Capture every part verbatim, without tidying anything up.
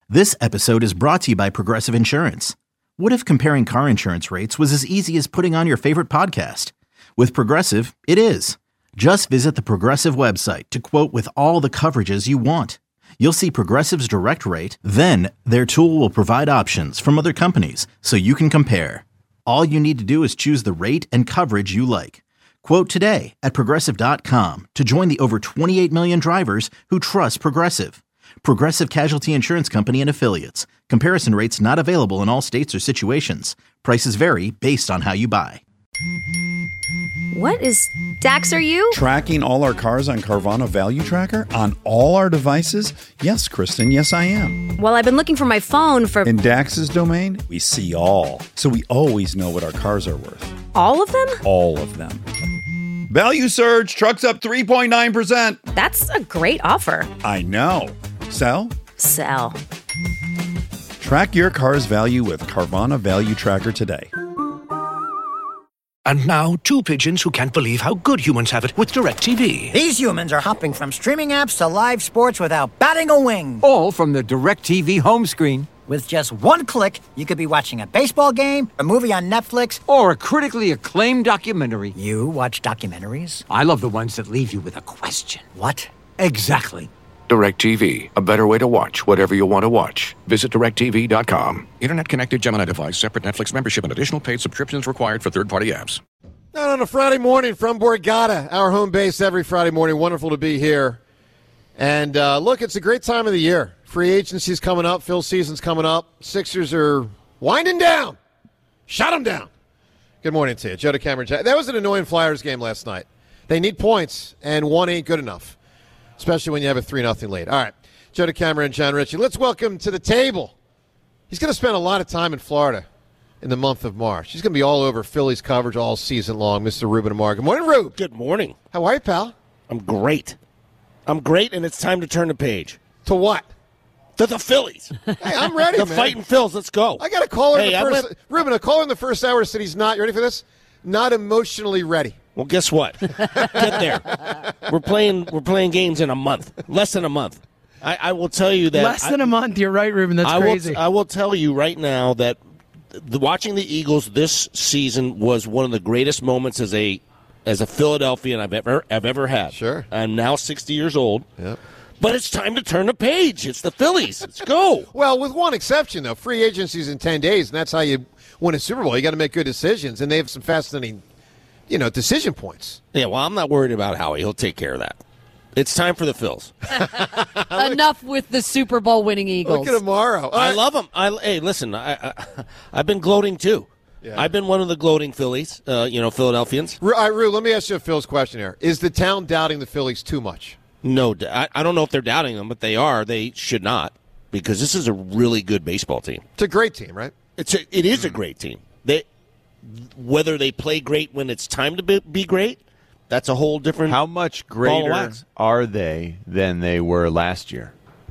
This episode is brought to you by Progressive Insurance. What if comparing car insurance rates was as easy as putting on your favorite podcast? With Progressive, it is. Just visit the Progressive website to quote with all the coverages you want. You'll see Progressive's direct rate, then their tool will provide options from other companies so you can compare. All you need to do is choose the rate and coverage you like. Quote today at Progressive dot com to join the over twenty-eight million drivers who trust Progressive. Progressive Casualty Insurance Company and Affiliates. Comparison rates not available in all states or situations. Prices vary based on how you buy. What is Dax, are you? Tracking all our cars on Carvana Value Tracker on all our devices? Yes, Kristen, yes I am. Well, I've been looking for my phone for... In Dax's domain, we see all. So we always know what our cars are worth. All of them? All of them. Value surge, trucks up three point nine percent. That's a great offer. I know. Sell? Sell. Track your car's value with Carvana Value Tracker today. And now, two pigeons who can't believe how good humans have it with DirecTV. These humans are hopping from streaming apps to live sports without batting a wing. All from the DirecTV home screen. With just one click, you could be watching a baseball game, a movie on Netflix, or a critically acclaimed documentary. You watch documentaries? I love the ones that leave you with a question. What? Exactly. DirecTV, a better way to watch whatever you want to watch. Visit direct T V dot com. Internet connected Gemini device, separate Netflix membership, and additional paid subscriptions required for third-party apps. Not on a Friday morning from Borgata, our home base every Friday morning. Wonderful to be here. And uh, look, it's a great time of the year. Free agency's coming up. Phil season's coming up. Sixers are winding down. Shut them down. Good morning to you. Joe DeCamera. That was an annoying Flyers game last night. They need points, and one ain't good enough, especially when you have a three nothing lead. All right, Joe DeCamera and John Ritchie. Let's welcome to the table. He's going to spend a lot of time in Florida in the month of March. He's going to be all over Phillies coverage all season long, Mister Ruben Amar. Good morning, Rube. Good morning. How are you, pal? I'm great. I'm great, and it's time to turn the page. To what? To the Phillies. Hey, I'm ready, the man. The fighting Phils. Let's go. I got a caller hey, in the first went... Ruben, a caller in the first hour said he's not, you ready for this? Not emotionally ready. Well, guess what? Get there. We're playing we're playing games in a month. Less than a month. I, I will tell you that. Less than I, a month. You're right, Ruben. That's I crazy. Will, I will tell you right now that the, watching the Eagles this season was one of the greatest moments as a as a Philadelphian I've ever I've ever had. Sure. I'm now sixty years old. Yep. But it's time to turn the page. It's the Phillies. Let's go. Well, with one exception, though. Free agency's in ten days, and that's how you win a Super Bowl. You got to make good decisions, and they have some fascinating, you know, decision points. Yeah, well, I'm not worried about Howie. He'll take care of that. It's time for the Phils. Enough with the Super Bowl winning Eagles. Look at tomorrow. I love them. I, hey, listen, I, I, I've been gloating, too. Yeah. I've been one of the gloating Phillies, uh, you know, Philadelphians. All right, Rue, let me ask you a Phil's question here. Is the town doubting the Phillies too much? No, I, I don't know if they're doubting them, but they are. They should not, because this is a really good baseball team. It's a great team, right? It's a, it is a great team. They, whether they play great when it's time to be, be great, that's a whole different. How much greater are they than they were last year?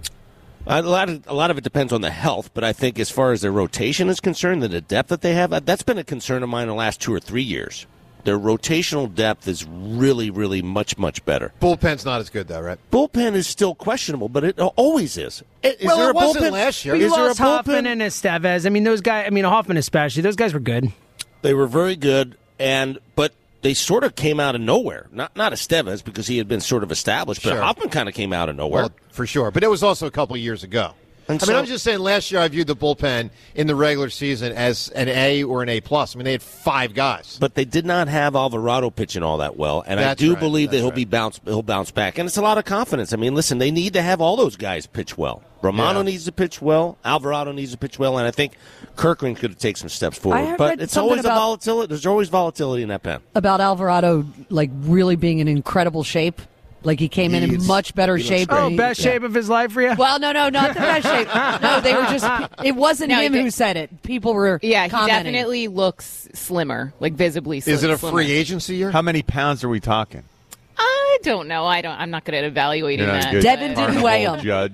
A lot of a lot of it depends on the health, but I think as far as their rotation is concerned, and the depth that they have, that's been a concern of mine in the last two or three years. Their rotational depth is really, really much, much better. Bullpen's not as good, though, right? Bullpen is still questionable, but it always is. Is well, there it a wasn't bullpen? last year. We Is lost there a Hoffman bullpen? and Estevez. I mean, those guys. I mean, Hoffman especially. Those guys were good. They were very good, and but they sort of came out of nowhere. Not not Estevez because he had been sort of established, but Sure. Hoffman kind of came out of nowhere. Well, for sure. But it was also a couple of years ago. And I so- mean, I'm just saying last year I viewed the bullpen in the regular season as an A or an A+. plus. I mean, they had five guys. But they did not have Alvarado pitching all that well, and That's I do right. believe that That's he'll right. be bounce he'll bounce back, and it's a lot of confidence. I mean, listen, they need to have all those guys pitch well. Romano Yeah. needs to pitch well, Alvarado needs to pitch well, and I think Kirkland could take some steps I forward. had But read it's something always a about- volatility. There's always volatility in that pen. About Alvarado, like, really being in incredible shape. Like, he came in in He's- much better he looks shape. great. Oh, than he- best yeah. shape of his life for you? Well, no, no, not the best shape. No, they were just, it wasn't No, him he who did- said it. People were Yeah, he commenting. definitely looks slimmer, like visibly slim- Is it a slimmer. free agency year? How many pounds are we talking? I don't know. I don't. I'm not good at evaluating You're not that. good. Devin didn't weigh him. Judge.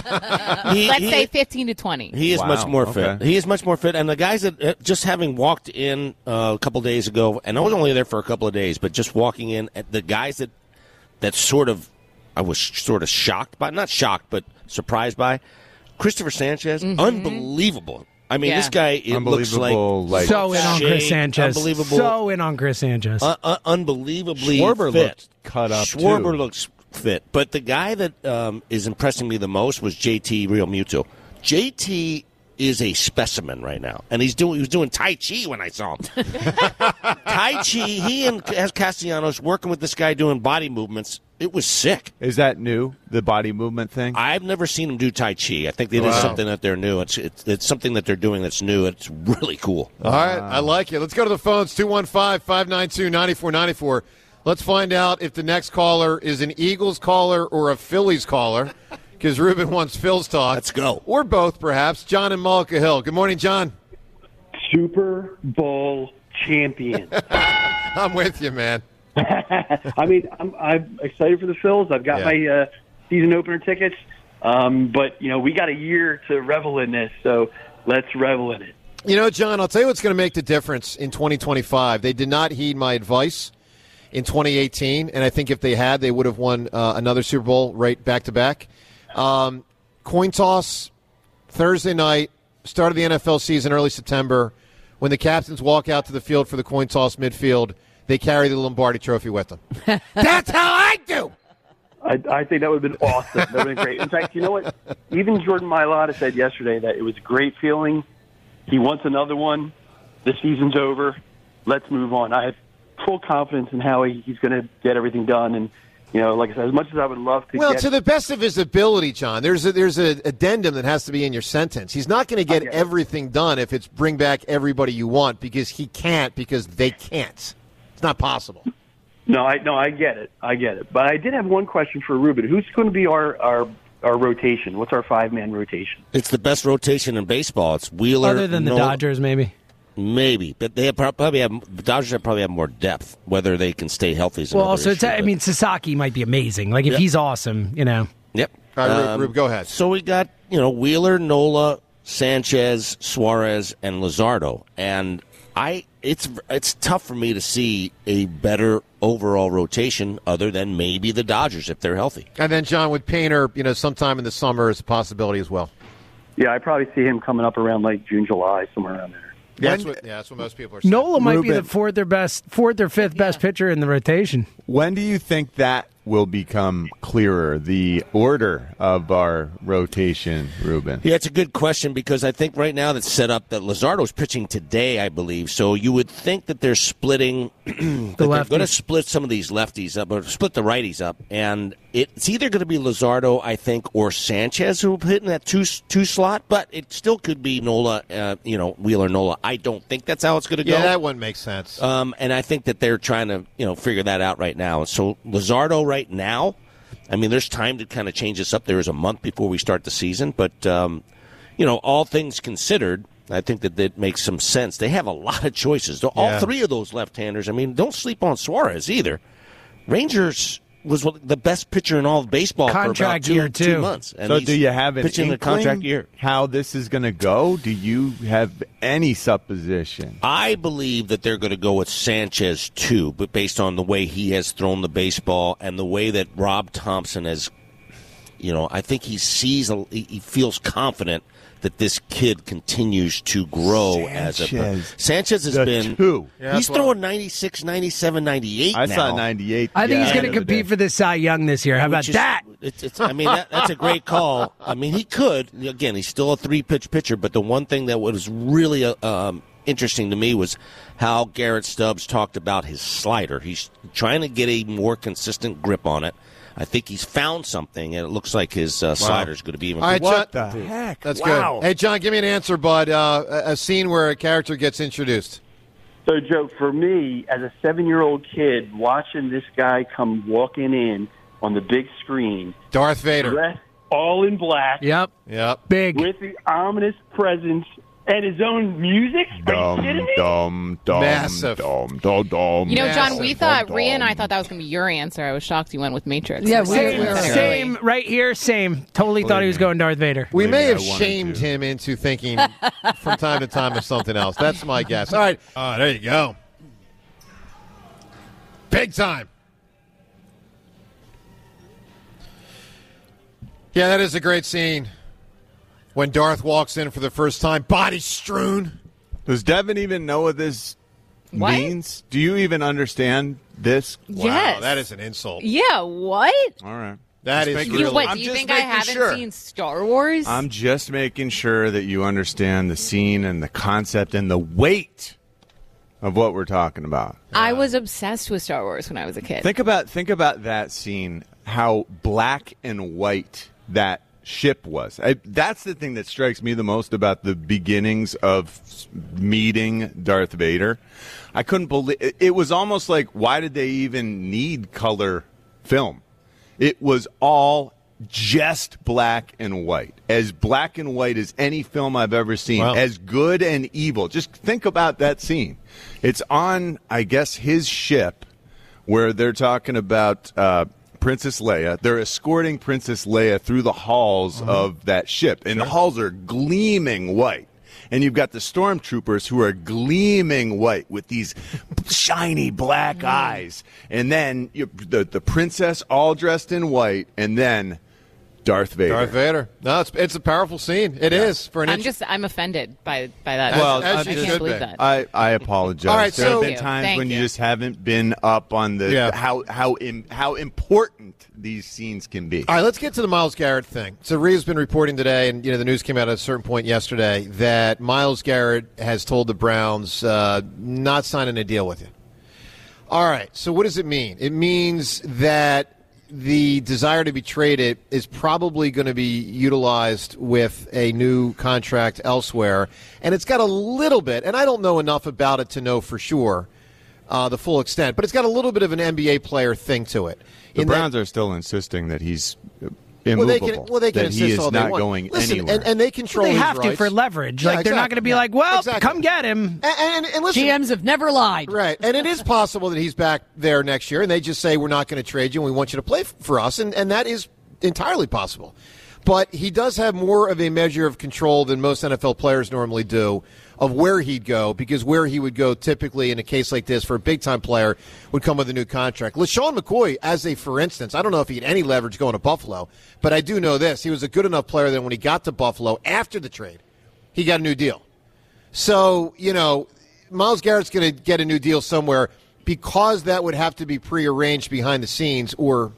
He- Let's he- say fifteen to twenty. He is Wow, much more fit. okay. He is much more fit. And the guys that, uh, just having walked in uh, a couple days ago, and I was only there for a couple of days, but just walking in, at the guys that, that sort of, I was sort of shocked by, not shocked, but surprised by, Christopher Sanchez, Mhm. unbelievable. I mean, Yeah. this guy it looks like, Unbelievable, like- so in on Chris shade, Sanchez. Unbelievable. So in on Chris Sanchez. Uh, uh, unbelievably Schwarber fit. looked cut up, Schwarber too. looks fit. But the guy that um, is impressing me the most was J T Realmuto. J T is a specimen right now, and he's doing he was doing Tai Chi when I saw him. Tai Chi, he and Castellanos working with this guy doing body movements. It was sick. Is that new, the body movement thing? I've never seen him do Tai Chi. I think it Wow. is something that they're new. It's, it's it's something that they're doing that's new. It's really cool. All right, I like it. Let's go to the phones, two one five, five nine two, nine four nine four. Let's find out if the next caller is an Eagles caller or a Phillies caller, because Ruben wants Phil's talk. Let's go. Or both, perhaps. John in Mullica Hill. Good morning, John. Super Bowl champion. I'm with you, man. I mean, I'm, I'm excited for the Phils. I've got Yeah. my uh, season opener tickets, um, but you know we got a year to revel in this, so let's revel in it. You know, John, I'll tell you what's going to make the difference in twenty twenty-five. They did not heed my advice in twenty eighteen, and I think if they had, they would have won uh, another Super Bowl right back to back. Um, coin toss Thursday night, start of the N F L season, early September. When the captains walk out to the field for the coin toss midfield, they carry the Lombardi Trophy with them. That's how I do. I, I think that would have been awesome. That would have been great. In fact, you know what? Even Jordan Mailata said yesterday that it was a great feeling. He wants another one. The season's over. Let's move on. I have full confidence in how he, he's going to get everything done. And, you know, like I said, as much as I would love to Well, get... to the best of his ability, John, there's a, there's an addendum that has to be in your sentence. He's not going to get Okay. everything done if it's bring back everybody you want, because he can't, because they can't. It's not possible. No, I no, I get it. I get it. But I did have one question for Ruben. Who's going to be our, our, our rotation? What's our five-man rotation? It's the best rotation in baseball. It's Wheeler. Other than the Nola- Dodgers, maybe. Maybe, but they have prob- probably have the Dodgers have probably have more depth. Whether they can stay healthy is Well, another also, it's, issue, I but- mean, Sasaki might be amazing. Like, if Yep. he's awesome, you know. Yep. All right, Rube, Um, Rube, go ahead. So we got, you know, Wheeler, Nola, Sanchez, Suarez, and Luzardo. And I it's it's tough for me to see a better overall rotation other than maybe the Dodgers if they're healthy. And then, John, with Painter, you know, sometime in the summer is a possibility as well. Yeah, I probably see him coming up around like June, July, somewhere around there. Yeah, that's what, yeah, that's what most people are saying. Nola might be Ruben. the fourth or best, fourth or fifth best pitcher in the rotation. When do you think that will become clearer, the order of our rotation, Ruben? Yeah, it's a good question because I think right now that's set up that Luzardo's pitching today, I believe. So you would think that they're splitting, that they're lefties. going to split some of these lefties up, or split the righties up. And it's either going to be Luzardo, I think, or Sanchez who will hit in that two two slot, but it still could be Nola, uh, you know, Wheeler Nola. I don't think that's how it's going to go. Yeah, that one makes sense. Um, and I think that they're trying to, you know, figure that out right now. So Luzardo right now, I mean, there's time to kind of change this up. There is a month before we start the season, but um, you know, all things considered, I think that that makes some sense. They have a lot of choices. All Yeah. three of those left-handers. I mean, don't sleep on Suarez either. Rangers was the best pitcher in all of baseball Contract for year, about two, two too. months. And So he's do you have an pitching a inkling contract year? how this is going to go? Do you have any supposition? I believe that they're going to go with Sanchez too, but based on the way he has thrown the baseball and the way that Rob Thompson has, you know, I think he sees, a, he he feels confident that this kid continues to grow as a. Sanchez. Sanchez has The been. two. Yeah, he's that's throwing ninety-six, ninety-seven, ninety-eight I now. saw ninety-eight. I think he's yeah, going the to other compete day. for the Cy Young this year. How about Which is- that? It's, it's, I mean, that, that's a great call. I mean, he could. Again, he's still a three-pitch pitcher, but the one thing that was really uh, um, interesting to me was how Garrett Stubbs talked about his slider. He's trying to get a more consistent grip on it. I think he's found something, and it looks like his uh, slider's going to be even All right, What John, the heck? that's Wow. good. Hey, John, give me an answer, bud. Uh, a, a scene where a character gets introduced. So, Joe, for me, as a seven-year-old kid, watching this guy come walking in on the big screen, Darth Vader. dressed all in black, Yep. Yep. Big. with the ominous presence and his own music. Are you Dum, kidding me? dum, dum, Massive. dum, dum, dum. You know, John, we Massive. thought, Dum, Rhea and I dum. thought that was going to be your answer. I was shocked you went with Matrix. Yeah, we- Same, we were- same, right here, same. Totally thought he was going Darth Vader. We Believe may me, have I wanted shamed to. him into thinking from time to time of something else. That's my guess. All right. Oh, there you go. Big time. Yeah, that is a great scene When Darth walks in for the first time, body strewn. Does Devin even know what this What? means? Do you even understand this? Yes. Wow, that is an insult. Yeah, what? All right. That Just is making- You, really. what, I'm do you just think I making haven't sure. seen Star Wars? I'm just making sure that you understand the scene and the concept and the weight of what we're talking about. I was obsessed with Star Wars when I was a kid. Think about think about that scene, how black and white that ship was. I, that's the thing that strikes me the most about the beginnings of meeting Darth Vader. I couldn't believe it, it was almost like, why did they even need color film? It was all just black and white. As black and white as any film I've ever seen. Wow. As good and evil. Just think about that scene. It's on, I guess, his ship where they're talking about uh, Princess Leia. They're escorting Princess Leia through the halls Mm-hmm. of that ship. And the halls are gleaming white. And you've got the stormtroopers who are gleaming white with these shiny black eyes. And then you, the, the princess all dressed in white. And then Darth Vader. Darth Vader. No, it's it's a powerful scene. It is for an. I'm int- just, I'm offended by, by that. Well, I as you can't should believe be. that. I, I apologize. All right, there so- have been Thank you. times Thank when you you. just haven't been up on the Yeah. how how im, how important these scenes can be. All right, let's get to the Myles Garrett thing. So Reeve's been reporting today, and you know the news came out at a certain point yesterday that Myles Garrett has told the Browns uh, not signing a deal with you. All right, so what does it mean? It means that the desire to be traded is probably going to be utilized with a new contract elsewhere, and it's got a little bit, and I don't know enough about it to know for sure uh, the full extent, but it's got a little bit of an N B A player thing to it. The In that- Browns are still insisting that he's well, they immovable. can, well, they can that insist he is all they not want. going Listen, anywhere. And, and they control They his have to rights. for leverage. Yeah, like they're not exactly. going to be Yeah. like, well, Exactly. come get him. And, and, and listen, G Ms have never lied. right? And it is possible that he's back there next year, and they just say we're not going to trade you, and we want you to play f- for us, and, and that is entirely possible. But he does have more of a measure of control than most N F L players normally do of where he'd go, because where he would go typically in a case like this for a big-time player would come with a new contract. LaShawn McCoy, as a for instance, I don't know if he had any leverage going to Buffalo, but I do know this. He was a good enough player that when he got to Buffalo after the trade, he got a new deal. So, you know, Myles Garrett's going to get a new deal somewhere because that would have to be prearranged behind the scenes or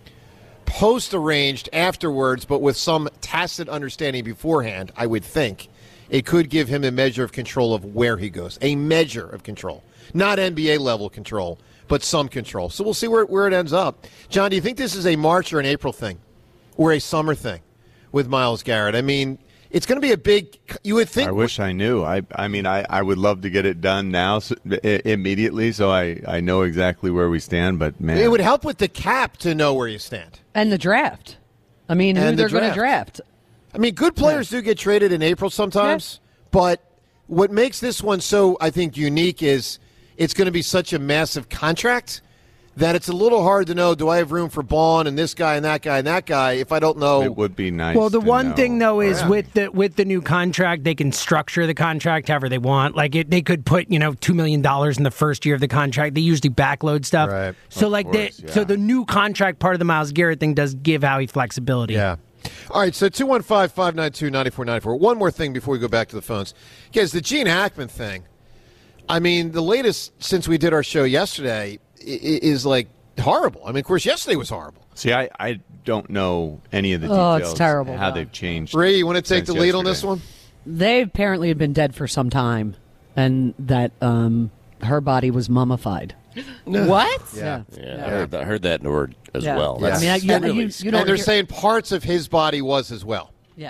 post-arranged afterwards, but with some tacit understanding beforehand, I would think. It could give him a measure of control of where he goes. A measure of control. Not N B A-level control, but some control. So we'll see where, where it ends up. John, do you think this is a March or an April thing? Or a summer thing with Myles Garrett? I mean, it's going to be a big – you would think – I wish I knew. I I mean, I, I would love to get it done now so, I, immediately so I, I know exactly where we stand, but, man. It would help with the cap to know where you stand. And the draft. I mean, who And the they're going to draft. draft. I mean, good players do get traded in April sometimes, but what makes this one so, I think, unique is it's going to be such a massive contract that it's a little hard to know, do I have room for Bond and this guy and that guy and that guy if I don't know. It would be nice. Well, the to one know. thing though is Yeah. with the with the new contract, they can structure the contract however they want. Like it, they could put you know two million dollars in the first year of the contract. They usually backload stuff. Right. So Of like course, the yeah. so the new contract part of the Myles Garrett thing does give Howie flexibility. Yeah. All right, so two one five, five nine two, nine four nine four. One more thing before we go back to the phones. Guys, the Gene Hackman thing, I mean, the latest since we did our show yesterday i- i- is like horrible. I mean, of course, yesterday was horrible. See, I, I don't know any of the Oh, details. it's terrible, How Bob. they've changed. Ray, you want to take the since lead on this yesterday. one? They apparently had been dead for some time, and that um, her body was mummified. What? Yeah. Yeah, I heard, I heard that in the word as Yeah. well. Yeah. That's I mean, I- you- really you- scary. you don't And they're hear- saying parts of his body was as well. Yeah.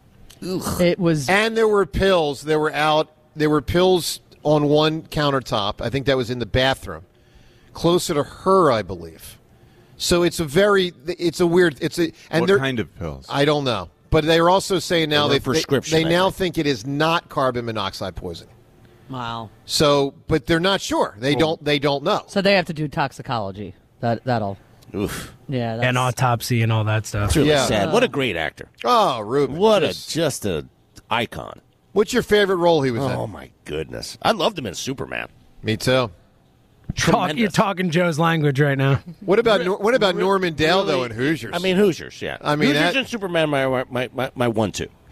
It was. And there were pills. There were out. There were pills on one countertop. I think that was in the bathroom, closer to her, I believe. So it's a very. It's a weird. It's a. And What they're- kind of pills? I don't know. But they're also saying now They they were prescription, They, they I now think. think it is not carbon monoxide poisoning. Wow. So, but they're not sure. They don't. They don't know. So they have to do toxicology. That that'll. Oof. Yeah. That's, And autopsy and all that stuff. It's really Yeah. sad. What a great actor. Oh, Ruben. What a just- just a icon. What's your favorite role he was Oh in? my goodness. I loved him in Superman. Me too. Talk, Tremendous. you're talking Joe's language right now. What about Nor- what about Norman Dale though Really- in Hoosiers? I mean Hoosiers, yeah. I mean, Hoosiers that- and Superman my my my, my one two.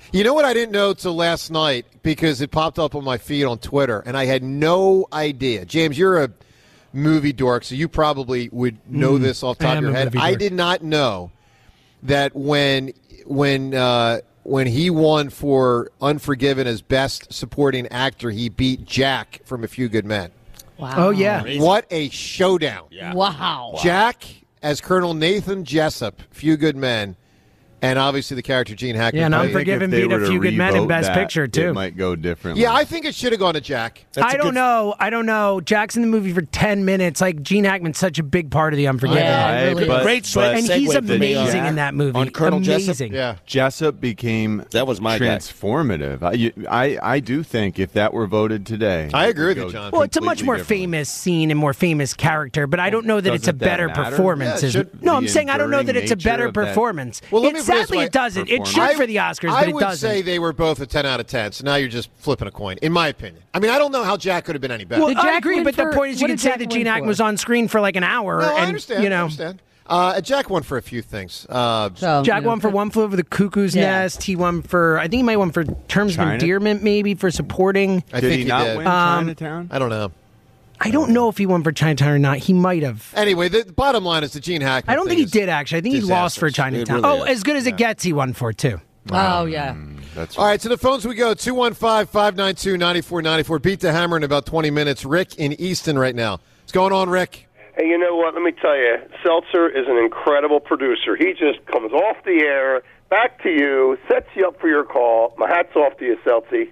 You know what I didn't know till last night because it popped up on my feed on Twitter, and I had no idea. James, you're a movie dork, so you probably would know Mm, this off the I top of am your a head. movie I dork. did not know that when when uh, when he won for Unforgiven as Best Supporting Actor, he beat Jack from A Few Good Men. Wow. Oh, yeah. What a showdown. Yeah. Wow. Jack as Colonel Nathan Jessup, Few Good Men, and obviously the character Gene Hackman. Yeah, and played. Unforgiven If they beat A were to Few Good Men in revote Best that, Picture, too. It might go differently. Yeah, I think it should have gone to Jack. I don't know. I don't know. Jack's in the movie for ten minutes. Like, Gene Hackman's such a big part of the Unforgiven. Yeah, Right, really but- Great but- and he's segue for me on- amazing in that movie. on Colonel Jessup. amazing. Yeah. Jessup became That was my guy. transformative. I, you- I I do think if that were voted today, I it agree would with you, go John. Well, it's a much completely more differently. famous scene and more famous character, but I don't know that it's a Doesn't that better matter? performance. Yeah, it Is- should- no, I'm the saying I don't know that it's a enduring better nature of that- performance. Well, let it, me put it this sadly, way. it doesn't. It should Performance. for the Oscars, I but it would doesn't. say they were both a ten out of ten, so now you're just flipping a coin, in my opinion. I mean, I don't know how Jack could have been any better. well, Did I Jack agree, win but the for- point is you what can did say Jack that win Gene Hackman for? was on screen for like an hour. no, and, I understand. You know, I understand. Uh, Jack won for a few things. Uh, So, Jack you know, won for One Flew Over the Cuckoo's Yeah. Nest. He won for, I think he might won for Terms China? of Endearment, maybe, for supporting. I Did think he not did. win Um, Chinatown? I don't know. I don't know if he won for Chinatown or not. He might have. Anyway, the, the bottom line is the Gene Hackman I don't thing think he is did, actually. I think he lost for disastrous. Chinatown. It really oh, is. as good as it gets, he won for, too. Oh, yeah. That's All right, to the phones we go. two one five, five nine two, nine four nine four. Beat the Hammer in about twenty minutes. Rick in Easton right now. What's going on, Rick? Hey, you know what? Let me tell you, Seltzer is an incredible producer. He just comes off the air, back to you, sets you up for your call. My hat's off to you, Seltzy.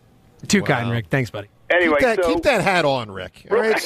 Too kind, Rick. Thanks, buddy. Anyway, keep, that, so keep that hat on, Rick. All right?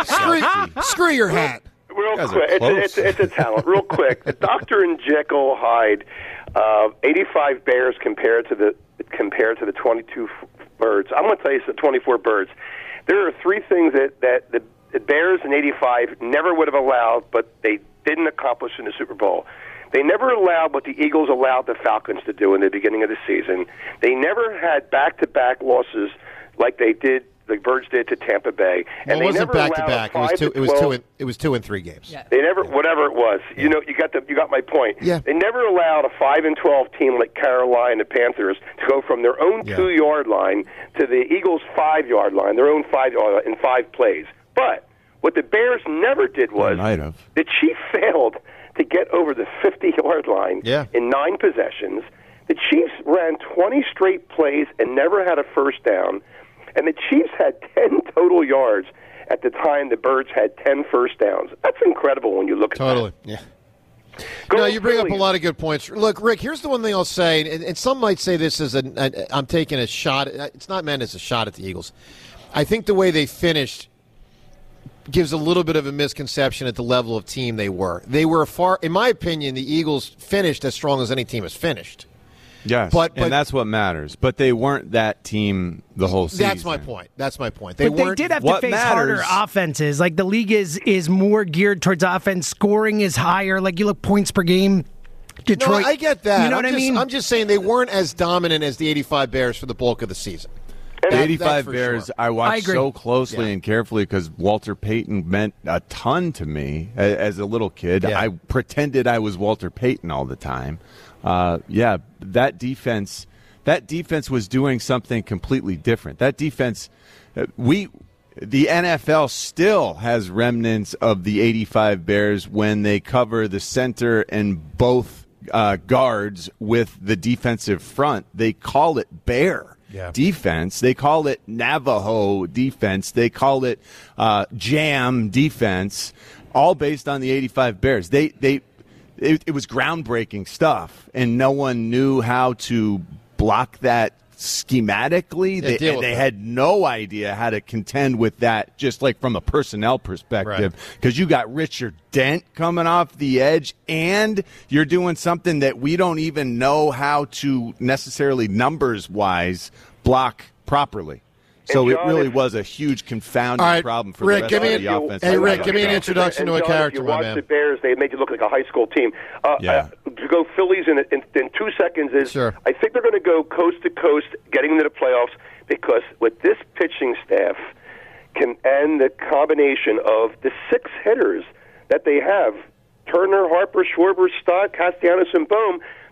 screw, screw your hat. real guys are quick, it's a, close. it's, a, it's a talent. Real quick, the Doctor and Jekyll Hyde, uh, eighty-five bears compared to the compared to the twenty-two f- birds. I'm going to tell you, it's the twenty-four birds. There are three things that that the, the Bears in eighty-five never would have allowed, but they didn't accomplish in the Super Bowl. They never allowed what the Eagles allowed the Falcons to do in the beginning of the season. They never had back-to-back losses like they did. The Birds did to Tampa Bay, Well, and it they wasn't never back to allowed a back. It was five two. to It was two. twelve In, it was two and three games. Yeah. They never, whatever it was, you know, you got the, you got my point. Yeah. They never allowed a five and twelve team like Carolina Panthers to go from their own Yeah. two yard line to the Eagles' five yard line, their own five yard line in five plays. But what the Bears never did was might have. the Chiefs failed to get over the fifty yard line Yeah. in nine possessions. The Chiefs ran twenty straight plays and never had a first down. And the Chiefs had ten total yards at the time the Birds had ten first downs. That's incredible when you look at Totally. that. Yeah. Go No, you bring up a Phillies. lot of good points. Look, Rick, here's the one thing I'll say, and, and some might say this as a, a, I'm taking a shot. It's not meant as a shot at the Eagles. I think the way they finished gives a little bit of a misconception at the level of team they were. They were far, in my opinion, the Eagles finished as strong as any team has finished. Yes, But- but- and that's what matters. But they weren't that team the whole season. That's my point. That's my point. They but they weren't. did have to what face matters- harder offenses. Like the league is is more geared towards offense. Scoring is higher. Like you look points per game. Detroit. No, I get that. You know I'm what I just, mean? I'm just saying they weren't as dominant as the eighty-five Bears for the bulk of the season. The That- eighty-five that's for Bears, sure. I watched I agree. so closely Yeah. and carefully because Walter Payton meant a ton to me a- as a little kid. Yeah. I pretended I was Walter Payton all the time. Uh, yeah, that defense, that defense was doing something completely different. That defense, uh, we, the N F L still has remnants of the eighty-five Bears when they cover the center and both uh, guards with the defensive front. They call it bear. Yeah. Defense. They call it Navajo defense. They call it uh, jam defense, all based on the eighty-five Bears. They they it, it was groundbreaking stuff, and no one knew how to block that schematically. They, deal with they that. had no idea how to contend with that, just like from a personnel perspective, because you got Richard Dent coming off the edge, and you're doing something that we don't even know how to necessarily numbers-wise block properly. So And it John, really if- was a huge confounding All right, problem for Rick, the rest give me of the an- offense. hey, Rick, give me an introduction to a And John, character, if you my watch man. the Bears, they made you look like a high school team. Uh, Yeah. uh, to go Phillies in, in, in two seconds is Sure. I think they're going to go coast to coast, getting into the playoffs, because with this pitching staff can and the combination of the six hitters that they have, Turner, Harper, Schwarber, Stott, Castellanos, and Bohm,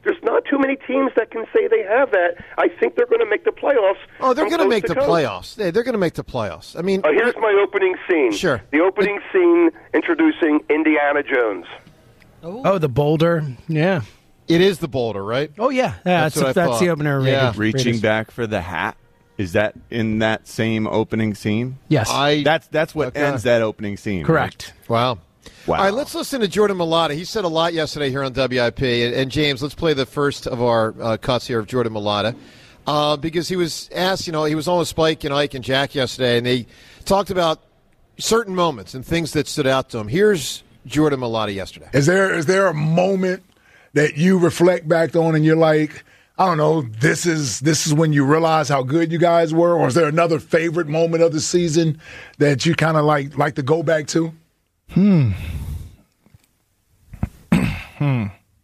There's not too many teams that can say they have that. I think they're going to make the playoffs. Oh, they're from going to coast make the coast. playoffs. They- They're going to make the playoffs. I mean, Uh, here's my opening scene. Sure. The opening scene introducing Indiana Jones. Oh, the Boulder. Yeah. It is the Boulder, right? Oh, yeah. Yeah, That's that's, what I that's thought. the opener. Yeah. Raiders. Reaching Raiders. back for the hat. Is that in that same opening scene? Yes. I, That's that's what Okay. ends that opening scene. Correct. wow. Wow. All right, let's listen to Jordan Mailata. He said a lot yesterday here on W I P. And, and James, let's play the first of our uh, cuts here of Jordan Mailata. Uh, because he was asked, you know, he was on with Spike and Ike and Jack yesterday, and they talked about certain moments and things that stood out to him. Here's Jordan Mailata yesterday. Is there is there a moment that you reflect back on and you're like, I don't know, this is this is when you realize how good you guys were, or is there another favorite moment of the season that you kind of like like to go back to? Hmm. hmm.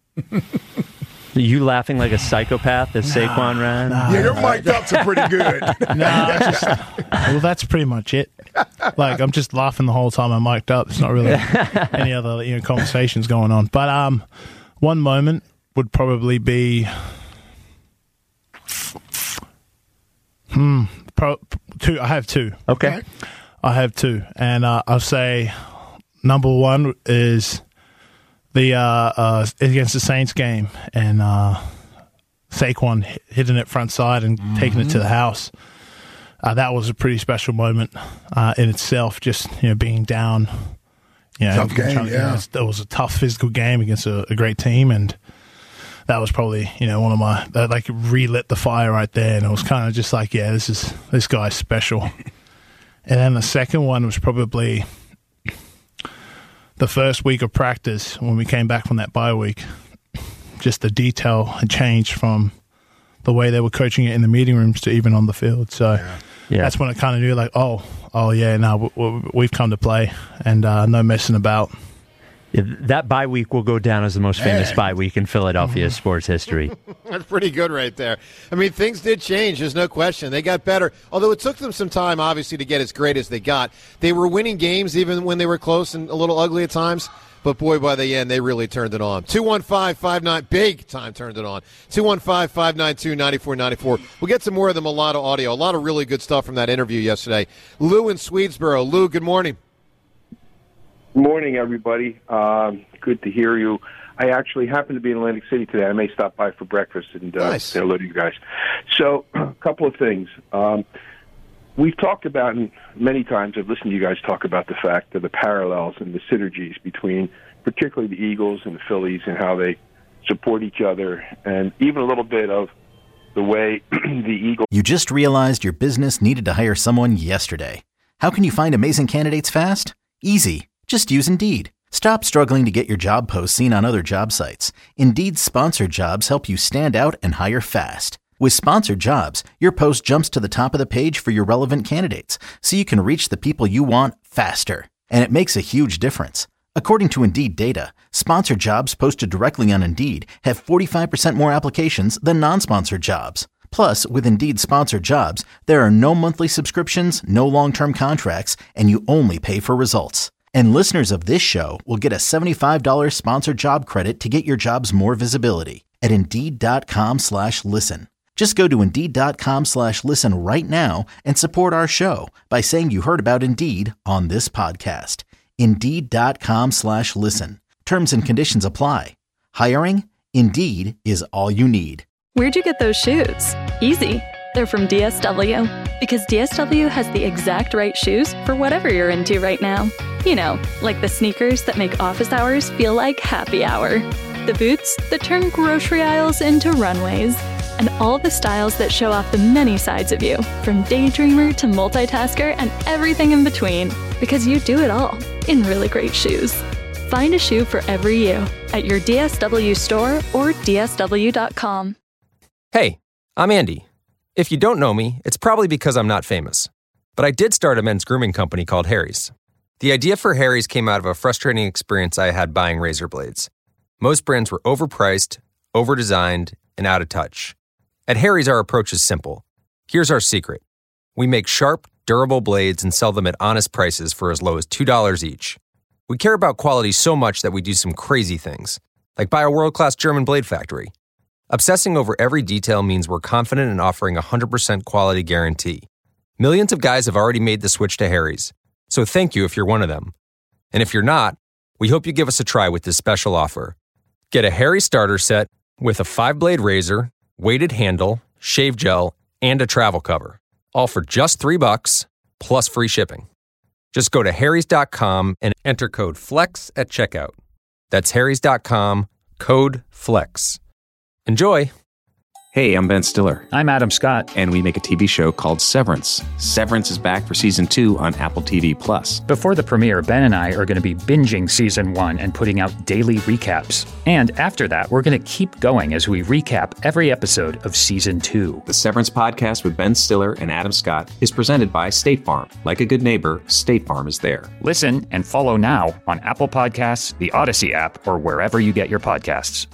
You laughing like a psychopath as Saquon ran? Yeah, you're mic'd up to pretty good. No, that's just, well, that's pretty much it. Like, I'm just laughing the whole time I'm mic'd up. It's not really any other you know conversations going on. But um, one moment would probably be, hmm, pro, two. I have two. Okay, I have two, and uh, I'll say number one is the uh, uh, against the Saints game, and uh, Saquon hitting it front side and mm-hmm. taking it to the house. Uh, that was a pretty special moment uh, in itself. Just you know, being down, you know, tough game. trying, Yeah, you know, it was a tough physical game against a, a great team, and that was probably you know one of my that like relit the fire right there, and it was kind of just like, yeah, this is this guy's special. And then the second one was probably the first week of practice when we came back from that bye week. Just the detail had changed from the way they were coaching it in the meeting rooms to even on the field. So yeah. Yeah. That's when I kind of knew, like, oh, oh yeah, no, we, we've come to play, and uh, no messing about. Yeah, that bye week will go down as the most famous Hey. bye week in Philadelphia sports history. That's pretty good right there. I mean, things did change. There's no question. They got better, although it took them some time, obviously, to get as great as they got. They were winning games even when they were close and a little ugly at times. But, boy, by the end, they really turned it on. two one five, five nine, big time turned it on. two one five, five nine two, nine four nine four. We'll get some more of the Mailata audio. A lot of really good stuff from that interview yesterday. Lou in Swedesboro. Lou, good morning. Morning, everybody. Um, good to hear you. I actually happen to be in Atlantic City today. I may stop by for breakfast and uh, Nice. say hello to you guys. So, a couple of things. Um, we've talked about, and many times I've listened to you guys talk about the fact of the parallels and the synergies between particularly the Eagles and the Phillies and how they support each other, and even a little bit of the way the Eagles... You just realized your business needed to hire someone yesterday. How can you find amazing candidates fast? Easy. Just use Indeed. Stop struggling to get your job posts seen on other job sites. Indeed's sponsored jobs help you stand out and hire fast. With sponsored jobs, your post jumps to the top of the page for your relevant candidates, so you can reach the people you want faster. And it makes a huge difference. According to Indeed data, sponsored jobs posted directly on Indeed have forty-five percent more applications than non-sponsored jobs. Plus, with Indeed sponsored jobs, there are no monthly subscriptions, no long-term contracts, and you only pay for results. And listeners of this show will get a seventy-five dollars sponsored job credit to get your jobs more visibility at Indeed.com slash listen. Just go to Indeed.com slash listen right now and support our show by saying you heard about Indeed on this podcast. Indeed.com slash listen. Terms and conditions apply. Hiring? Indeed is all you need. Where'd you get those shoes? Easy. They're from D S W. Because D S W has the exact right shoes for whatever you're into right now. You know, like the sneakers that make office hours feel like happy hour. The boots that turn grocery aisles into runways. And all the styles that show off the many sides of you, from daydreamer to multitasker and everything in between. Because you do it all in really great shoes. Find a shoe for every you at your D S W store or D S W dot com. Hey, I'm Andy. If you don't know me, it's probably because I'm not famous. But I did start a men's grooming company called Harry's. The idea for Harry's came out of a frustrating experience I had buying razor blades. Most brands were overpriced, overdesigned, and out of touch. At Harry's, our approach is simple. Here's our secret. We make sharp, durable blades and sell them at honest prices for as low as two dollars each. We care about quality so much that we do some crazy things, like buy a world-class German blade factory. Obsessing over every detail means we're confident in offering a one hundred percent quality guarantee. Millions of guys have already made the switch to Harry's, so thank you if you're one of them. And if you're not, we hope you give us a try with this special offer. Get a Harry starter set with a five-blade razor, weighted handle, shave gel, and a travel cover, all for just three bucks plus free shipping. Just go to harrys dot com and enter code FLEX at checkout. That's harrys dot com, code FLEX. Enjoy! Hey, I'm Ben Stiller. I'm Adam Scott. And we make a T V show called Severance. Severance is back for season two on Apple T V Plus. Before the premiere, Ben and I are going to be binging season one and putting out daily recaps. And after that, we're going to keep going as we recap every episode of season two. The Severance podcast with Ben Stiller and Adam Scott is presented by State Farm. Like a good neighbor, State Farm is there. Listen and follow now on Apple Podcasts, the Odyssey app, or wherever you get your podcasts.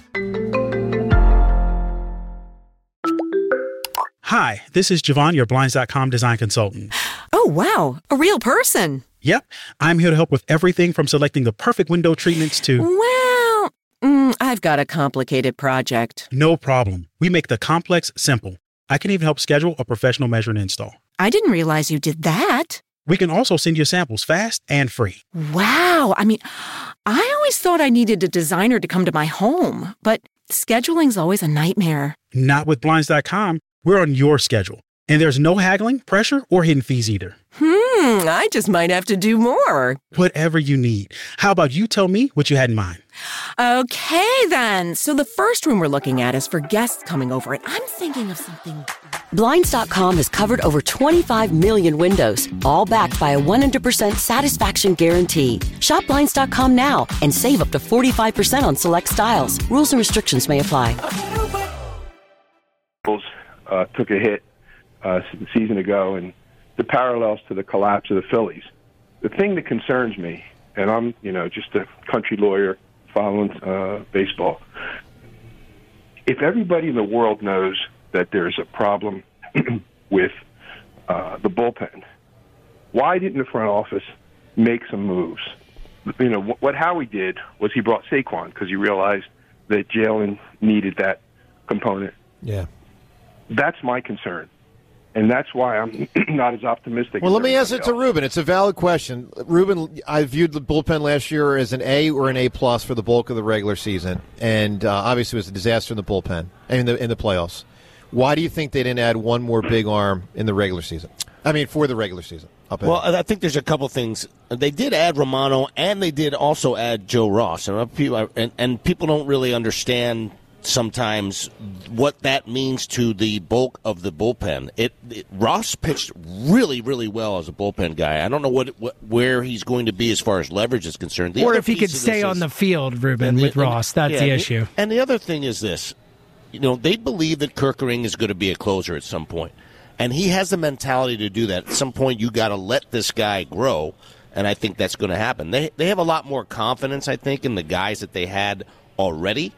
Hi, this is Javon, your Blinds dot com design consultant. Oh, wow. A real person. Yep. I'm here to help with everything from selecting the perfect window treatments to... Well, mm, I've got a complicated project. No problem. We make the complex simple. I can even help schedule a professional measure and install. I didn't realize you did that. We can also send you samples fast and free. Wow. I mean, I always thought I needed a designer to come to my home, but scheduling's always a nightmare. Not with Blinds dot com. We're on your schedule, and there's no haggling, pressure, or hidden fees either. Hmm, I just might have to do more. Whatever you need. How about you tell me what you had in mind? Okay, then. So the first room we're looking at is for guests coming over, and I'm thinking of something... Blinds dot com has covered over twenty-five million windows, all backed by a one hundred percent satisfaction guarantee. Shop Blinds dot com now and save up to forty-five percent on select styles. Rules and restrictions may apply. Uh, took a hit uh, a season ago, and the parallels to the collapse of the Phillies. The thing that concerns me, and I'm, you know, just a country lawyer following uh, baseball, if everybody in the world knows that there's a problem with uh, the bullpen, why didn't the front office make some moves? You know, what Howie did was he brought Saquon because he realized that Jalen needed that component. Yeah. That's my concern, and that's why I'm not as optimistic. Well, as let me ask it else. to Ruben. It's a valid question. Ruben, I viewed the bullpen last year as an A or an A plus for the bulk of the regular season, and uh, obviously it was a disaster in the bullpen in the in the playoffs. Why do you think they didn't add one more big arm in the regular season? I mean, for the regular season. Up Well, I think there's a couple things. They did add Romano, and they did also add Joe Ross, and people and, and people don't really understand sometimes what that means to the bulk of the bullpen. It, it Ross pitched really, really well as a bullpen guy. I don't know what, what where he's going to be as far as leverage is concerned. The or other if he could piece of stay this on is- the field, Ruben, and with the- Ross. That's yeah, the and issue. And the other thing is this. You know, they believe that Kerkering is going to be a closer at some point. And he has the mentality to do that. At some point, you got to let this guy grow, and I think that's going to happen. They they have a lot more confidence, I think, in the guys that they had already,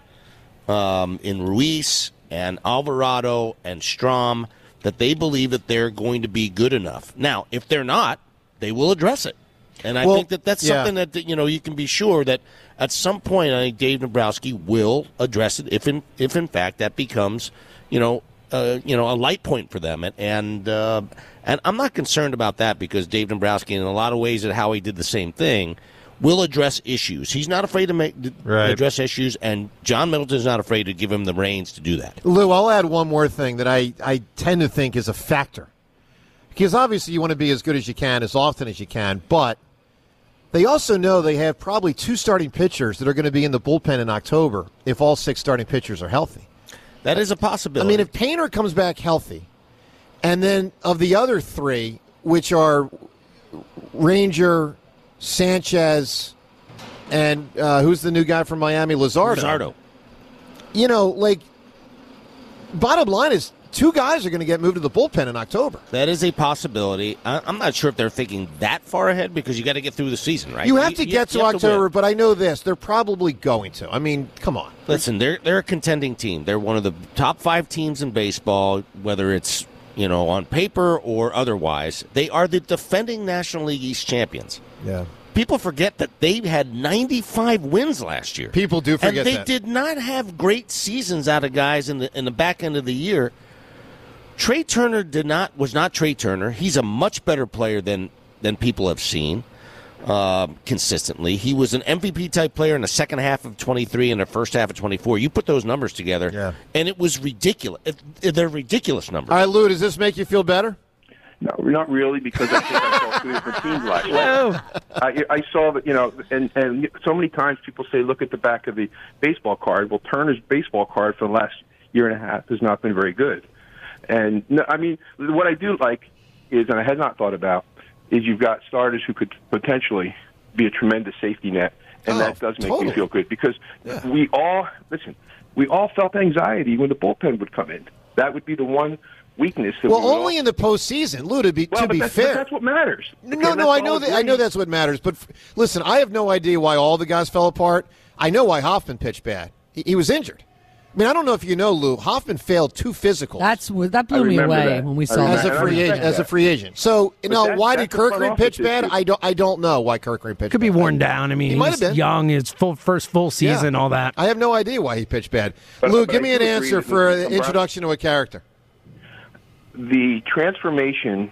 um, in Ruiz and Alvarado and Strom, that they believe that they're going to be good enough. Now, if they're not, they will address it. And I Well, think that that's yeah. something that, you know, you can be sure that at some point, I think Dave Dombrowski will address it if, in if in fact, that becomes, you know, uh, you know, a light point for them. And and, uh, and I'm not concerned about that because Dave Dombrowski, in a lot of ways, at how he did the same thing, will address issues. He's not afraid to make Right. address issues, and John Middleton's not afraid to give him the reins to do that. Lou, I'll add one more thing that I, I tend to think is a factor. Because obviously you want to be as good as you can as often as you can, but they also know they have probably two starting pitchers that are going to be in the bullpen in October if all six starting pitchers are healthy. That is a possibility. I mean, if Painter comes back healthy, and then of the other three, which are Ranger, Sanchez, and uh, who's the new guy from Miami, Luzardo. Luzardo. You know, like, bottom line is two guys are going to get moved to the bullpen in October. That is a possibility. I, I'm not sure if they're thinking that far ahead because you got to get through the season, right? You have to get to you have October, win. but I know this. They're probably going to. I mean, come on. Listen, they're they're a contending team. They're one of the top five teams in baseball, whether it's, you know, on paper or otherwise. They are the defending National League East champions. Yeah. People forget that they had ninety-five wins last year. People do forget and they that. did not have great seasons out of guys in the in the back end of the year. Trey Turner did not was not Trey Turner. He's a much better player than than people have seen uh, consistently. He was an M V P type player in the second half of twenty-three and the first half of twenty-four. You put those numbers together, yeah. and it was ridiculous. It, they're ridiculous numbers. All right, Lou, does this make you feel better? No, not really, because I think I saw two different teams last year. I, I saw that, you know, and, and so many times people say, look at the back of the baseball card. Well, Turner's baseball card for the last year and a half has not been very good. And, no, I mean, what I do like is, and I had not thought about, is you've got starters who could potentially be a tremendous safety net, and oh, that does make totally. me feel good, because yeah. we all, listen, we all felt anxiety when the bullpen would come in. That would be the one weakness. That Well, we only all... in the postseason, Lou. To be well, to but be that's, fair, but that's what matters. No, Okay, no, I know that. I know that's what matters. But f- listen, I have no idea why all the guys fell apart. I know why Hoffman pitched bad. He, he was injured. I mean, I don't know if you know, Lou. Hoffman failed two physicals. That's that blew me away that. when we I saw as that. a free agent. As a free agent. So, you But know, that- why that's did the front Kirkland pitch office bad? issue. I don't. I don't know why Kirkland pitched. Could be bad. worn down. I mean, he he might was have been young. His full first full season, Yeah. all that. I have no idea why he pitched bad. But- Lou, but give I me an do agree answer that for the- an introduction to a character. The transformation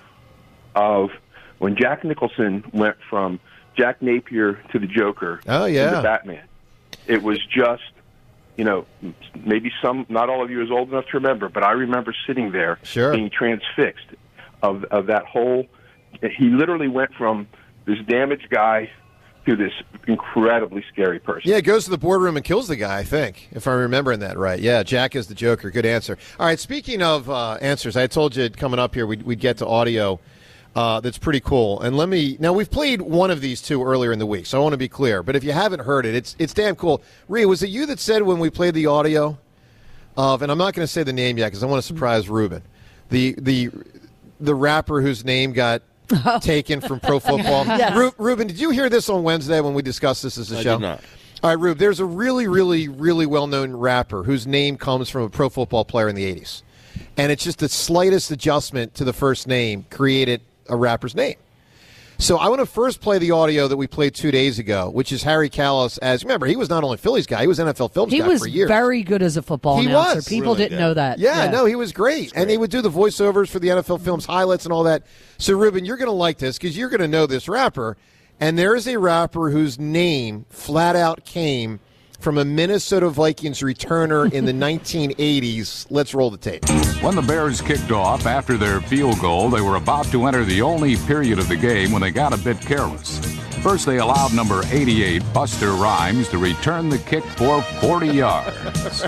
of when Jack Nicholson went from Jack Napier to the Joker Oh, yeah. to the Batman, it was just, you know, maybe some, not all of you is old enough to remember, but I remember sitting there Sure. being transfixed of of that whole. He literally went from this damaged guy to this incredibly scary person. Yeah, goes to the boardroom and kills the guy, I think, if I'm remembering that right. Yeah, Jack is the Joker. Good answer. All right, speaking of uh, answers, I told you coming up here we'd, we'd get to audio uh, that's pretty cool. And let me – now, we've played one of these two earlier in the week, so I want to be clear. But if you haven't heard it, it's it's damn cool. Rhea, was it you that said when we played the audio of – and I'm not going to say the name yet because I want to surprise Ruben. The, the, the rapper whose name got – taken from Pro Football. Yes. Ru- Ruben, did you hear this on Wednesday when we discussed this as a I show? did not. All right, Rube, there's a really, really, really well-known rapper whose name comes from a pro football player in the eighties. And it's just the slightest adjustment to the first name created a rapper's name. So I want to first play the audio that we played two days ago, which is Harry Kalas as, remember, he was not only Phillies guy, he was N F L Films He guy was for years. very good as a football He announcer. was. People Really didn't good. know that. Yeah, no, he was great. And he would do the voiceovers for the N F L Films highlights and all that. So, Ruben, you're going to like this because you're going to know this rapper. And there is a rapper whose name flat out came from a Minnesota Vikings returner in the nineteen eighties. Let's roll the tape. When the Bears kicked off after their field goal, they were about to enter the only period of the game when they got a bit careless. First, they allowed number eighty-eight, Buster Rhymes, to return the kick for forty yards.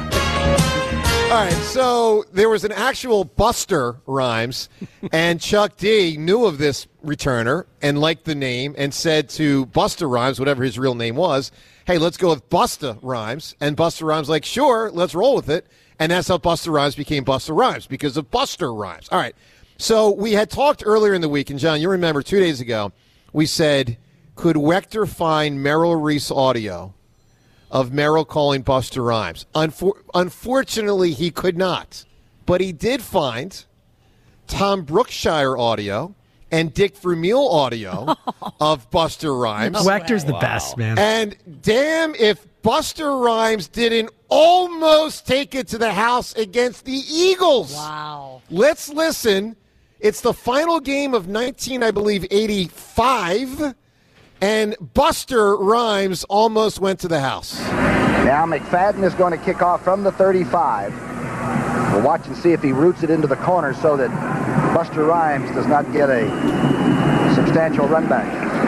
All right, so there was an actual Buster Rhymes, and Chuck D knew of this returner and liked the name and said to Buster Rhymes, whatever his real name was, hey, let's go with Busta Rhymes. And Buster Rhymes like, sure, let's roll with it. And that's how Buster Rhymes became Buster Rhymes, because of Buster Rhymes. All right, so we had talked earlier in the week, and John, you remember two days ago, we said, could Wechter find Merrill Reese audio of Merrill calling Buster Rhymes? Unfor- unfortunately, he could not. But he did find Tom Brookshire audio and Dick Vermeil audio of Buster Rhymes. No Wechter's the wow. best, man. And damn if Buster Rhymes didn't almost take it to the house against the Eagles. Wow. Let's listen. It's the final game of nineteen, I believe, eighty-five. And Buster Rhymes almost went to the house. Now McFadden is going to kick off from the thirty-five. We'll watch and see if he roots it into the corner so that Buster Rhymes does not get a substantial run back.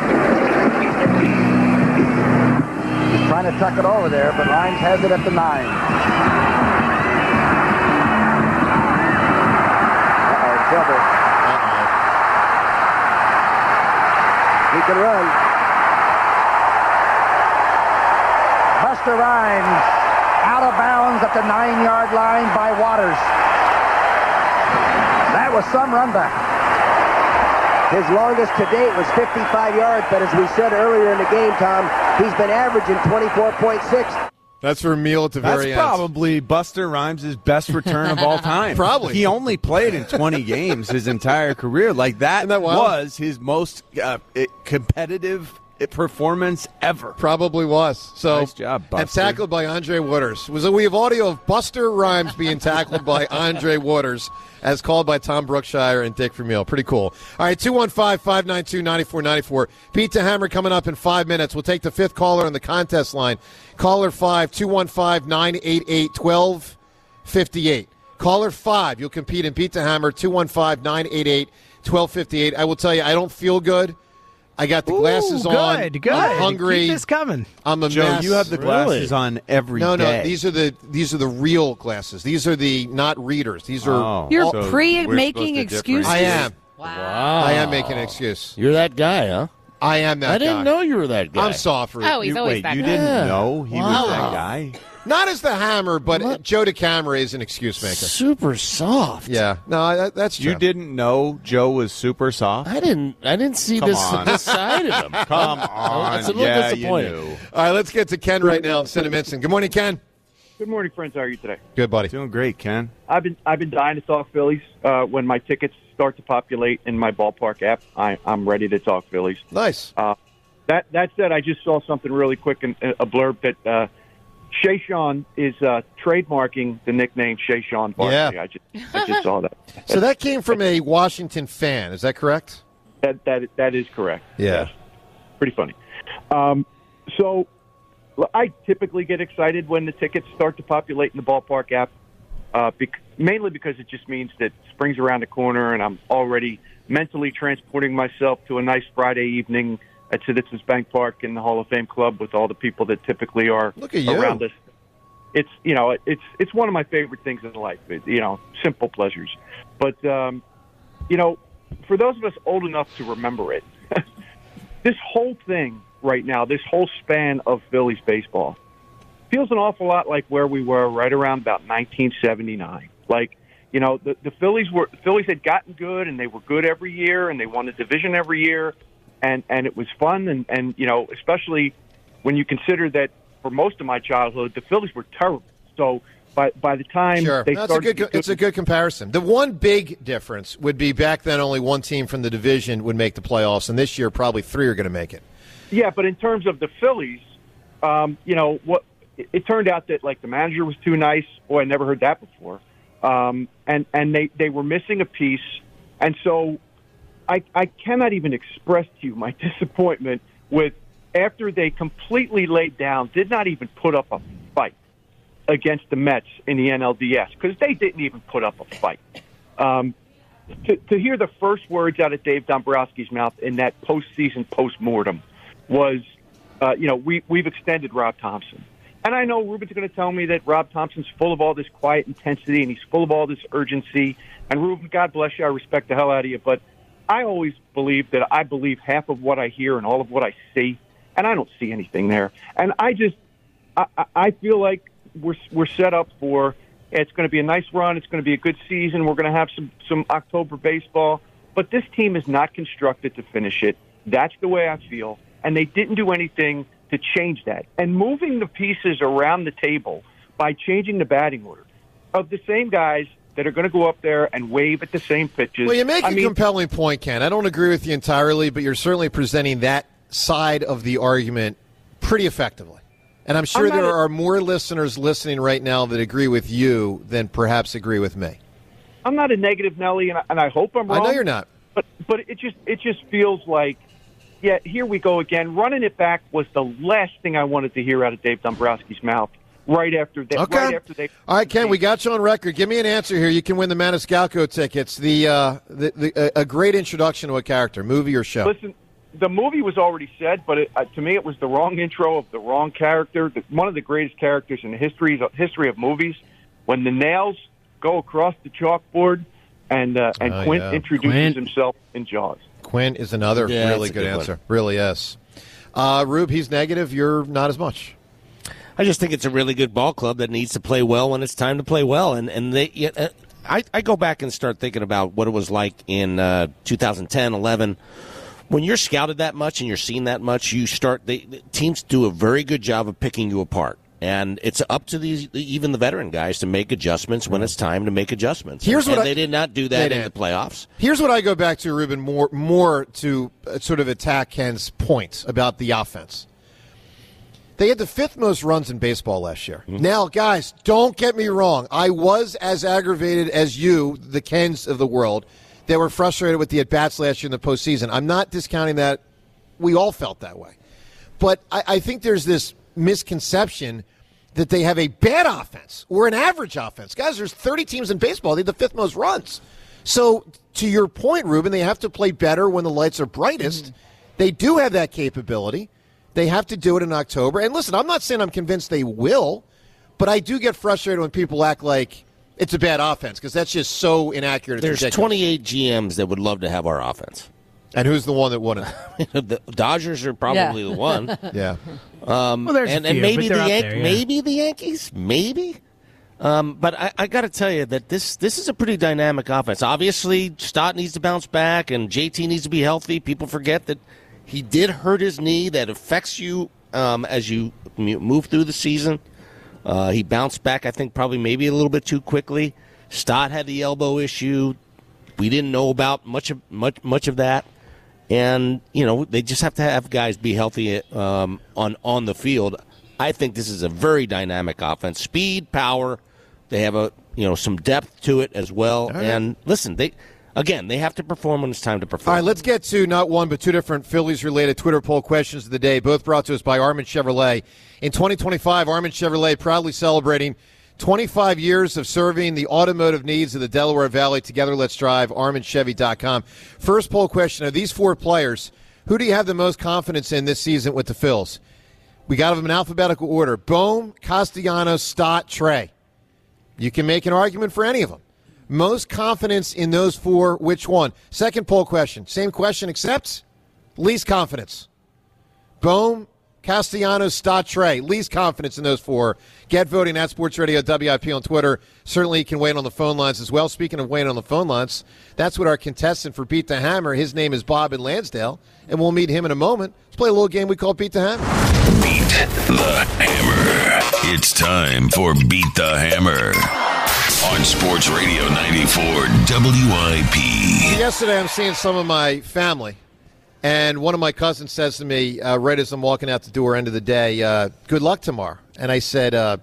He's trying to tuck it over there, but Rhymes has it at the nine. Uh-oh, trouble. Uh-oh. He can run. Buster Rhymes out of bounds at the nine-yard line by Waters. That was some run back. His longest to date was fifty-five yards, but as we said earlier in the game, Tom, he's been averaging twenty-four point six. That's Vermeil at the very That's end. probably Buster Rhymes' best return of all time. Probably. He only played in twenty games his entire career. Like, that, that was his most uh, competitive performance ever. Probably was. So nice job, Buster. And tackled by Andre Waters. Was a, we have audio of Buster Rhymes being tackled by Andre Waters, as called by Tom Brookshire and Dick Vermeil. Pretty cool. All right, two one five, five nine two, nine four nine four. Beat the Hammer coming up in five minutes. We'll take the fifth caller on the contest line. Caller five, two one five, nine eight eight, one two five eight. Caller five, you'll compete in Beat the Hammer, two one five, nine eight eight, one two five eight. I will tell you, I don't feel good. I got the glasses Ooh, on. Good, good. I'm hungry. Keep this coming. I'm a Joe, mess. you have the glasses Really? on every no, day. No, these are the these are the real glasses. These are the not readers. These are. Oh, You're all- pre making excuses. I am. Wow. I am making an excuse. You're that guy, huh? I am that guy. I didn't know you were that guy. I'm soft. Oh, he's You- always wait, that you guy. didn't Yeah. know he Wow. was that guy? Not as the Hammer, but Joe DeCamera is an excuse maker. Super soft. Yeah, no, that, that's true. You didn't know Joe was super soft? I didn't. I didn't see Come this, on. this side of him. Come on. It's a little yeah, disappointing. you knew. All right, let's get to Ken right now in Cinnamon. Good morning, Ken. Good morning, friends. How are you today? Good, buddy. Doing great, Ken. I've been I've been dying to talk Phillies. Uh, when my tickets start to populate in my ballpark app, I, I'm ready to talk Phillies. Nice. Uh, that that said, I just saw something really quick in a blurb that uh, Shea Sean is uh, trademarking the nickname Shea Sean Barkley. Yeah. I just I just saw that. So that came from a Washington fan. Is that correct? That that that is correct. Yeah. Yes. Pretty funny. Um, so I typically get excited when the tickets start to populate in the ballpark app, uh, bec- mainly because it just means that spring's around the corner and I'm already mentally transporting myself to a nice Friday evening at Citizens Bank Park in the Hall of Fame Club with all the people that typically are Look at you. around us. It's you know it's it's one of my favorite things in life. It, you know, simple pleasures. But um, you know, for those of us old enough to remember it, this whole thing right now, this whole span of Phillies baseball, feels an awful lot like where we were right around about nineteen seventy-nine. Like, you know, the, the Phillies were the Phillies had gotten good, and they were good every year, and they won the division every year, and and it was fun, and and you know, especially when you consider that for most of my childhood, the Phillies were terrible. So by by the time Sure, they that's a started, good. It's a good comparison. The one big difference would be back then only one team from the division would make the playoffs, and this year probably three are going to make it. Yeah, but in terms of the Phillies, um, you know what? It, it turned out that like the manager was too nice. Boy, I never heard that before. Um, and and they, they were missing a piece, and so I I cannot even express to you my disappointment with after they completely laid down, did not even put up a fight against the Mets in the N L D S because they didn't even put up a fight. Um, to, to hear the first words out of Dave Dombrowski's mouth in that postseason postmortem was, uh, you know, we, we've extended Rob Thompson. And I know Ruben's going to tell me that Rob Thompson's full of all this quiet intensity and he's full of all this urgency. And Ruben, God bless you, I respect the hell out of you. But I always believe that I believe half of what I hear and all of what I see, and I don't see anything there. And I just, I, I feel like we're we're set up for, it's going to be a nice run, it's going to be a good season, we're going to have some, some October baseball. But this team is not constructed to finish it. That's the way I feel. And they didn't do anything to change that. And moving the pieces around the table by changing the batting order of the same guys that are going to go up there and wave at the same pitches. Well, you make I a mean, compelling point, Ken. I don't agree with you entirely, but you're certainly presenting that side of the argument pretty effectively. And I'm sure I'm not there a- are more listeners listening right now that agree with you than perhaps agree with me. I'm not a negative Nelly, and I, and I hope I'm I wrong. know you're not. But but it just it just feels like, yeah, here we go again. Running it back was the last thing I wanted to hear out of Dave Dombrowski's mouth. Right after that, Okay. right after they. All right, Ken, we got you on record. Give me an answer here. You can win the Maniscalco tickets. The, uh, the, the a great introduction to a character, movie or show. Listen, the movie was already said, but it, uh, to me, it was the wrong intro of the wrong character. The, one of the greatest characters in the history history of movies. When the nails go across the chalkboard, and uh, and Oh, Quint yeah. introduces Quint. himself in Jaws. Quinn is another Yeah, really that's a good, good one. answer. Really is. Uh, Rube, he's negative. You're not as much. I just think it's a really good ball club that needs to play well when it's time to play well. And and they, yeah, uh, I I go back and start thinking about what it was like in uh, two thousand ten, eleven. When you're scouted that much and you're seen that much, you start. They, the teams do a very good job of picking you apart. And it's up to these even the veteran guys to make adjustments when it's time to make adjustments. Here's and what I, they did not do that in didn't. the playoffs. Here's what I go back to, Ruben, more more to uh, sort of attack Ken's point about the offense. They had the fifth most runs in baseball last year. Mm-hmm. Now, guys, don't get me wrong. I was as aggravated as you, the Kens of the world, that were frustrated with the at-bats last year in the postseason. I'm not discounting that. We all felt that way. But I, I think there's this misconception that they have a bad offense or an average offense. Guys, there's thirty teams in baseball. They have the fifth most runs. So, to your point, Ruben, they have to play better when the lights are brightest. Mm-hmm. They do have that capability. They have to do it in October. And listen, I'm not saying I'm convinced they will, but I do get frustrated when people act like it's a bad offense because that's just so inaccurate. There's ridiculous. twenty-eight G Ms that would love to have our offense. And who's the one that wouldn't? The Dodgers are probably Yeah. the one. Yeah. Um, Well, there's a and, and few, maybe but the they're out Yan- there, yeah. maybe the Yankees, maybe. Um, but I, I got to tell you that this this is a pretty dynamic offense. Obviously, Stott needs to bounce back, and J T needs to be healthy. People forget that he did hurt his knee. That affects you um, as you move through the season. Uh, he bounced back, I think, probably maybe a little bit too quickly. Stott had the elbow issue. We didn't know about much of much much of that. And, you know, they just have to have guys be healthy um, on, on the field. I think this is a very dynamic offense. Speed, power. They have a you know some depth to it as well. Right. And listen, they again they have to perform when it's time to perform. All right, let's get to not one but two different Phillies-related Twitter poll questions of the day, both brought to us by Armin Chevrolet. In twenty twenty-five, Armin Chevrolet proudly celebrating twenty-five years of serving the automotive needs of the Delaware Valley. Together, let's drive, armin chevy dot com. First poll question, of these four players, who do you have the most confidence in this season with the Phils? We got them in alphabetical order. Bohm, Castellanos, Stott, Trey. You can make an argument for any of them. Most confidence in those four, which one? Second poll question, same question except least confidence. Bohm, Castellanos, Stott, Trey. Least confidence in those four. Get voting at Sports Radio W I P on Twitter. Certainly you can wait on the phone lines as well. Speaking of waiting on the phone lines, that's what our contestant for Beat the Hammer, his name is Bob in Lansdale, and we'll meet him in a moment. Let's play a little game we call Beat the Hammer. Beat the Hammer. It's time for Beat the Hammer on Sports Radio ninety-four W I P. Yesterday I'm seeing some of my family. And one of my cousins says to me, uh, right as I'm walking out the door, end of the day, uh, good luck tomorrow. And I said, uh,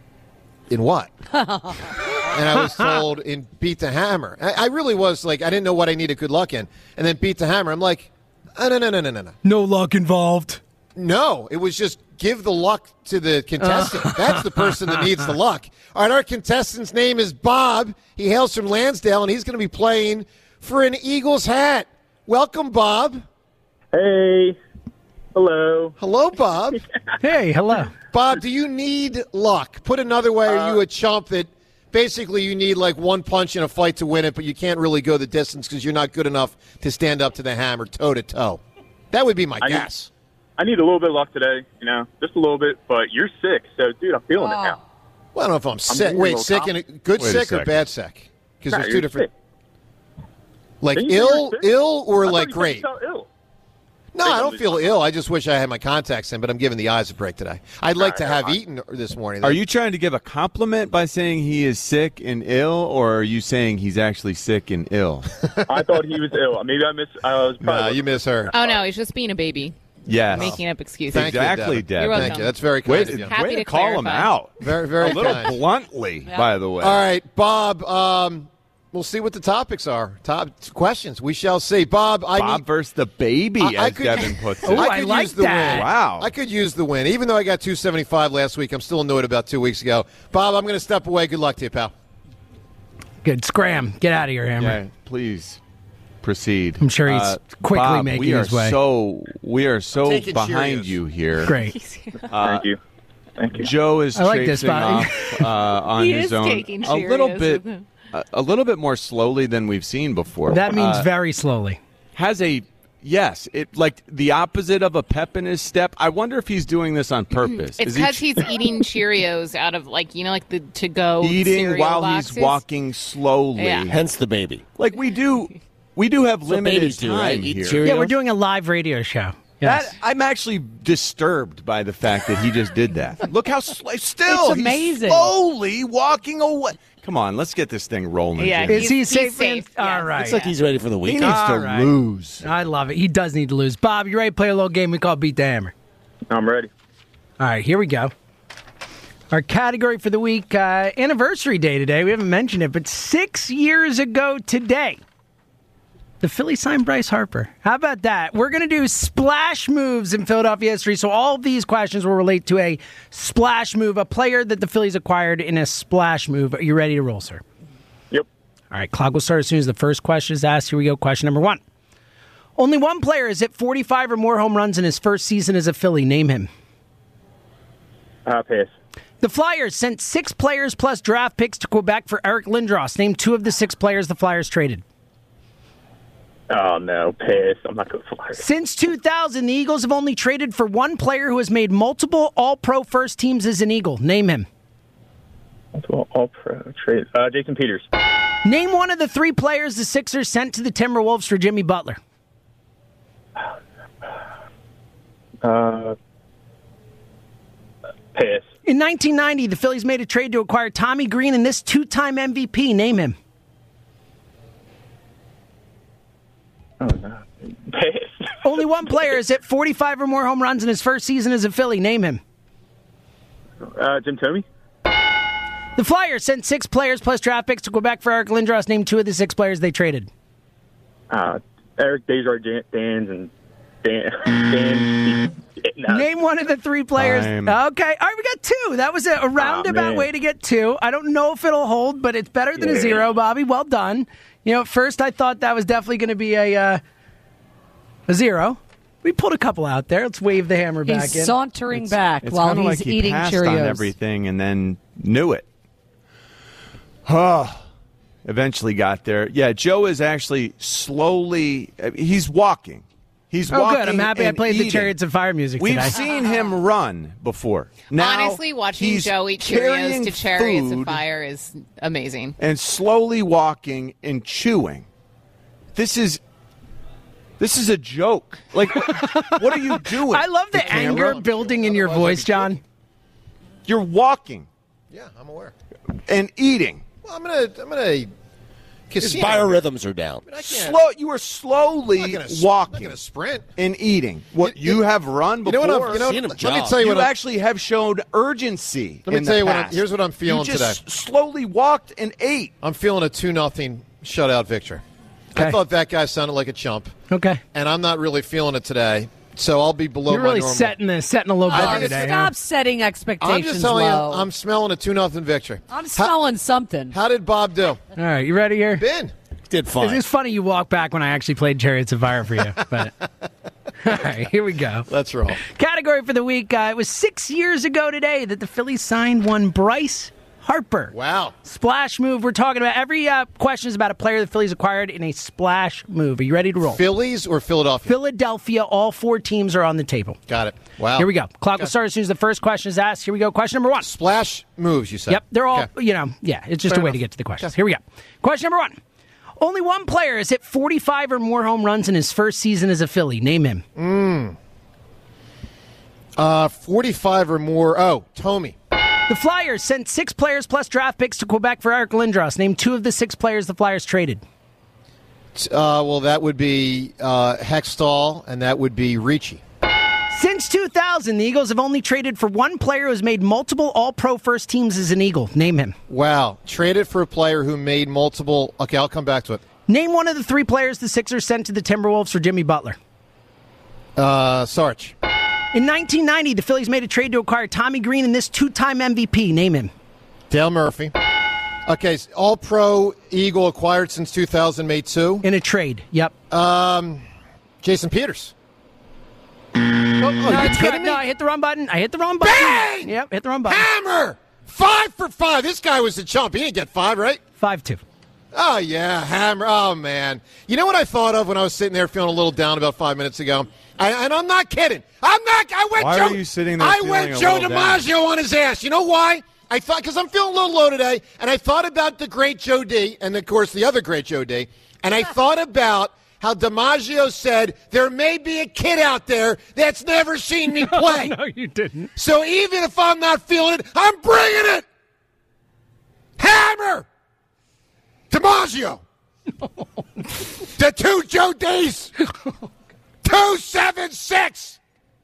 in what? And I was told, in Beat the Hammer. I, I really was like, I didn't know what I needed good luck in. And then Beat the Hammer, I'm like, oh, no, no, no, no, no, no. No luck involved. No, it was just give the luck to the contestant. Uh. That's the person that needs the luck. All right, our contestant's name is Bob. He hails from Lansdale, and he's going to be playing for an Eagles hat. Welcome, Bob. Hey. Hello. Hello, Bob. Hey, hello. Bob, do you need luck? Put another way, are you a chump that basically you need like one punch in a fight to win it, but you can't really go the distance because you're not good enough to stand up to the hammer toe-to-toe? That would be my I guess. Need, I need a little bit of luck today, you know, just a little bit, but you're sick, so, dude, I'm feeling Oh. it now. Well, I don't know if I'm sick. I'm Wait, sick and good Wait a sick or second. bad sick? Because Nah, there's two you're different. sick. Like Didn't you say ill, you're sick? ill, or I thought like you said great? you felt ill. No, I don't feel ill. I just wish I had my contacts in, but I'm giving the eyes a break today. I'd like to have eaten this morning. Are you trying to give a compliment by saying he is sick and ill, or are you saying he's actually sick and ill? I thought he was ill. Maybe I miss. I was probably. Nah, you miss her. Oh, no, he's just being a baby. Yes. Making up excuses. Thank you, exactly, Deb. Deb. You're welcome. Thank you. That's very Way kind to, of you. Happy way to to call him clarify. out. Very, very a little kind. bluntly, Yeah. by the way. All right, Bob. Um, we'll see what the topics are. Top questions. We shall see. Bob, I Bob need. versus the baby, I- I as could- Devin puts it. Oh, I I could like use the that. win. Wow. I could use the win. Even though I got two seventy-five last week, I'm still annoyed about two weeks ago. Bob, I'm going to step away. Good luck to you, pal. Good. Scram. Get out of here, Hammer. Yeah, please proceed. I'm sure he's Uh, quickly Bob, making we are his way. So we are so Taking behind Cheerios. you here. Great. Uh, Thank you. Thank you. Joe is I like this, traipsing Bob. off uh, on He his is own taking a little Cheerios bit, with him. a, a little bit more slowly than we've seen before. That means Uh, very slowly. has a yes, it like the opposite of a pep in his step. I wonder if he's doing this on purpose. It's Is he because he's eating Cheerios out of, like, you know, like the to-go eating cereal while boxes. he's walking slowly? Yeah. Hence the baby. Like we do, we do have That's what limited babies do, time right? Eat here. Cheerios. Yeah, we're doing a live radio show. Yes. That, I'm actually disturbed by the fact that he just did that. Look how sl- still It's amazing. he's slowly walking away. Come on, let's get this thing rolling. Yeah, Jimmy. Is he he's safe? safe, All yes. right. Looks like he's ready for the He weekend. needs All to right. lose. I love it. He does need to lose. Bob, you ready to play a little game we call Beat the Hammer? I'm ready. All right, here we go. Our category for the week, uh, anniversary day today. We haven't mentioned it, but six years ago today, the Phillies signed Bryce Harper. How about that? We're going to do splash moves in Philadelphia history. So all of these questions will relate to a splash move, a player that the Phillies acquired in a splash move. Are you ready to roll, sir? Yep. All right, clock will start as soon as the first question is asked. Here we go. Question number one. Only one player has hit forty-five or more home runs in his first season as a Philly. Name him. Uh, pass. The Flyers sent six players plus draft picks to Quebec for Eric Lindros. Name two of the six players the Flyers traded. Oh, no, pass. I'm not going to fly. Since two thousand, the Eagles have only traded for one player who has made multiple All-Pro first teams as an Eagle. Name him. All pro trade. Uh, Jason Peters. Name one of the three players the Sixers sent to the Timberwolves for Jimmy Butler. Uh, pass. In nineteen ninety, the Phillies made a trade to acquire Tommy Green and this two-time M V P. Name him. Oh, no. Pass. Only one player has hit forty-five or more home runs in his first season as a Philly. Name him. Uh, Jim Thome. The Flyers sent six players plus draft picks to Quebec for Eric Lindros. Name two of the six players they traded. Uh, Eric Desjardins and Dan. Dan no. Name one of the three players. Time. Okay. All right, we got two. That was a, a roundabout man. way to get two. I don't know if it'll hold, but it's better than a Yeah. zero, Bobby. Well done. You know, at first I thought that was definitely going to be a uh, a zero. We pulled a couple out there. Let's wave the hammer back He's in. sauntering It's, back it's while kinda he's like he eating passed Cheerios. on everything and then knew it. Oh, eventually got there. Yeah, Joe is actually slowly. He's walking. He's Oh, walking. good. I'm happy I and played the eating. Chariots of Fire music We've today. seen him run before. Now, Honestly, watching he's Joe eat Cheerios carrying to Chariots of food Fire is amazing. and slowly walking and chewing. This is this is a joke. Like, what are you doing? I love the, anger camera? building in your voice, John. You're walking Yeah, I'm aware. and eating. Well, I'm gonna, I'm gonna. His casino. biorhythms are down. Slow. You are slowly I'm not gonna, walking. I'm not gonna sprint. and eating. What you, You- have run You before. know what? I'm, you know, Seen him let me jog. tell you you what. I'm, actually have shown urgency. Let me in tell the you what I'm- past. here's what I'm feeling you just today. slowly walked and ate. I'm feeling a two nothing shutout victory. I Okay. thought that guy sounded like a chump, Okay. and I'm not really feeling it today. So I'll be below You're my really normal. setting the setting a low I bar think it's- today. Stop huh? setting expectations I'm just telling low. you, I'm smelling a two nothing victory. I'm smelling something. How did Bob do? All right, you ready here? Ben. Did fine. It's funny you walk back when I actually played Chariots of Fire for you. But all right, here we go. Let's roll. Category for the week. Uh, it was six years ago today that the Phillies signed one Bryce Harper. Wow. Splash move. We're talking about every uh, question is about a player the Phillies acquired in a splash move. Are you ready to roll? Phillies or Philadelphia? Philadelphia. All four teams are on the table. Got it. Wow. Here we go. Clock will start as soon as the first question is asked. Here we go. Question number one. Splash moves, you said. Yep, they're all, Okay. you know, yeah, it's just Fair a way enough. to get to the questions. Okay. Here we go. Question number one. Only one player has hit forty-five or more home runs in his first season as a Philly. Name him. Mm. Uh, forty-five or more. Oh, Thome. The Flyers sent six players plus draft picks to Quebec for Eric Lindros. Name two of the six players the Flyers traded. Uh, well, that would be uh, Hextall, and that would be Ricci. Since two thousand, the Eagles have only traded for one player who has made multiple All-Pro first teams as an Eagle. Name him. Wow. Traded for a player who made multiple. Okay, I'll come back to it. Name one of the three players the Sixers sent to the Timberwolves for Jimmy Butler. Uh, Sarge. In nineteen ninety, the Phillies made a trade to acquire Tommy Green and this two-time M V P. Name him. Dale Murphy. Okay, so All-Pro Eagle acquired since two thousand, made two. In a trade, yep. Um, Jason Peters. Oh, oh, no, you it's kidding good. me? No, I hit the wrong button. I hit the wrong button. Bang! Yep, hit the wrong button. Hammer! Five for five. This guy was a chump. He didn't get five, right? Five two. Oh, yeah, hammer. Oh, man. You know what I thought of when I was sitting there feeling a little down about five minutes ago? I, and I'm not kidding. I'm not. I went Why Joe, are you sitting there I feeling went a Joe little down? DiMaggio on his ass. You know why? I thought, because I'm feeling a little low today, and I thought about the great Joe D, and, of course, the other great Joe D, and I thought about how DiMaggio said, there may be a kid out there that's never seen me play. No, you didn't. So even if I'm not feeling it, I'm bringing it. Hammer! DiMaggio. The two Joe D's. two seven six.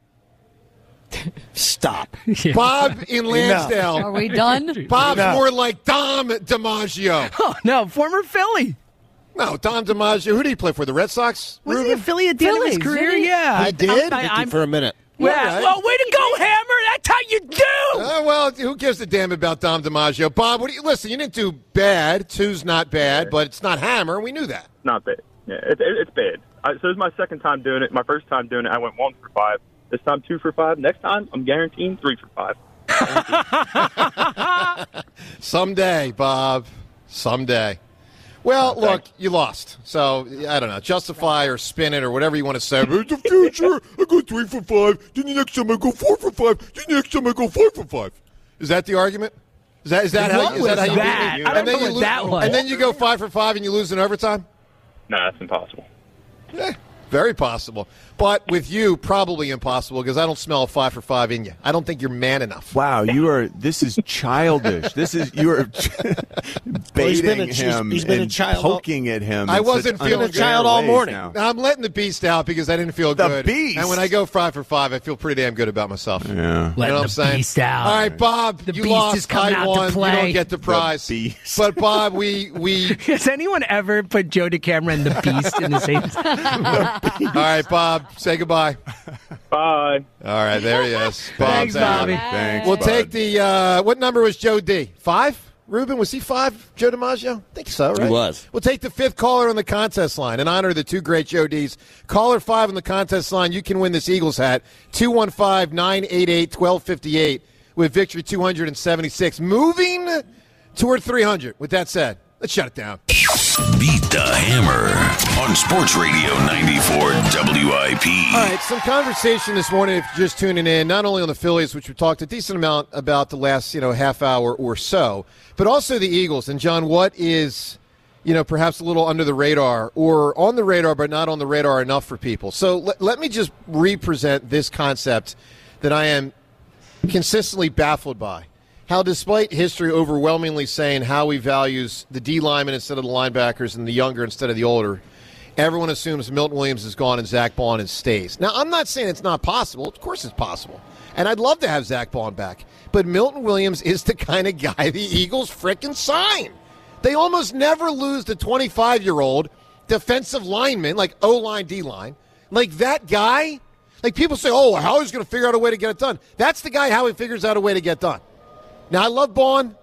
Stop. Bob in Lansdale. Are we done? Bob's No. more like Dom DiMaggio. Oh, no, former Philly. No, Dom DiMaggio. Who did he play for? The Red Sox? Was Ruben? he a Philly at the end of his Phillies, career? didn't he? Yeah. He did? I, I'm, for a minute. Yeah. Yeah, right. Well, way to go, Hammer. That's how you do. Uh, well, who gives a damn about Dom DiMaggio? Bob, what do you, listen, you didn't do bad. Two's not bad, but it's not Hammer. We knew that. Not bad. Yeah, it, it, it's bad. I, so this is my second time doing it. My first time doing it, I went one for five. This time, two for five. Next time, I'm guaranteeing three for five. Someday, Bob. Someday. Well, look, you lost. So, I don't know. Justify or spin it or whatever you want to say. It's the future. I go three for five. Then the next time I go four for five. Then the next time I go five for five. Is that the argument? Is that, is that how, What is that was how you that? beat me? I don't And then know you what lose- that was. And then you go five for five and you lose in overtime? No, that's impossible. Eh, very possible. But with you, probably impossible because I don't smell a five for five in you. I don't think you're man enough. Wow, you are. This is childish. This is you are baiting been a- he's- him he's been a and child all- poking at him. I in wasn't such feeling unfair child all ways morning. now. Now, I'm letting the beast out because I didn't feel The good. beast? And when I go five for five, I feel pretty damn good about myself. Yeah. You know Letting what I'm the saying? beast out. All right, Bob, The you beast lost. is coming I out to won. You play. don't get the prize. beast. But Bob, we we. Has anyone ever put Joe DeCamera and the Beast in the same? All right, Bob, say goodbye. Bye. All right, there he is. Bob's Thanks, out. Bobby. Thanks, We'll bud. take the. Uh, what number was Joe D? Five? Ruben, was he five? Joe DiMaggio? I think so, right? He was. We'll take the fifth caller on the contest line in honor of the two great Joe Ds. Caller five on the contest line. You can win this Eagles hat. two one five, nine eight eight, one two five eight with Victory two hundred seventy-six. Moving toward three hundred. With that said, let's shut it down. Beat the Hammer on Sports Radio ninety-four W I P. All right, some conversation this morning if you're just tuning in, not only on the Phillies, which we talked a decent amount about the last, you know, half hour or so, but also the Eagles. And, John, what is, you know, perhaps a little under the radar or on the radar but not on the radar enough for people? So let, let me just represent this concept that I am consistently baffled by. How despite history overwhelmingly saying Howie values the D linemen instead of the linebackers and the younger instead of the older, everyone assumes Milton Williams is gone and Zach Baun stays. Now, I'm not saying it's not possible. Of course it's possible. And I'd love to have Zach Baun back. But Milton Williams is the kind of guy the Eagles frickin' sign. They almost never lose the twenty-five-year-old defensive lineman, like O-line, D-line. Like that guy, like people say, oh, Howie's going to figure out a way to get it done. That's the guy Howie figures out a way to get done. Now, I love Baun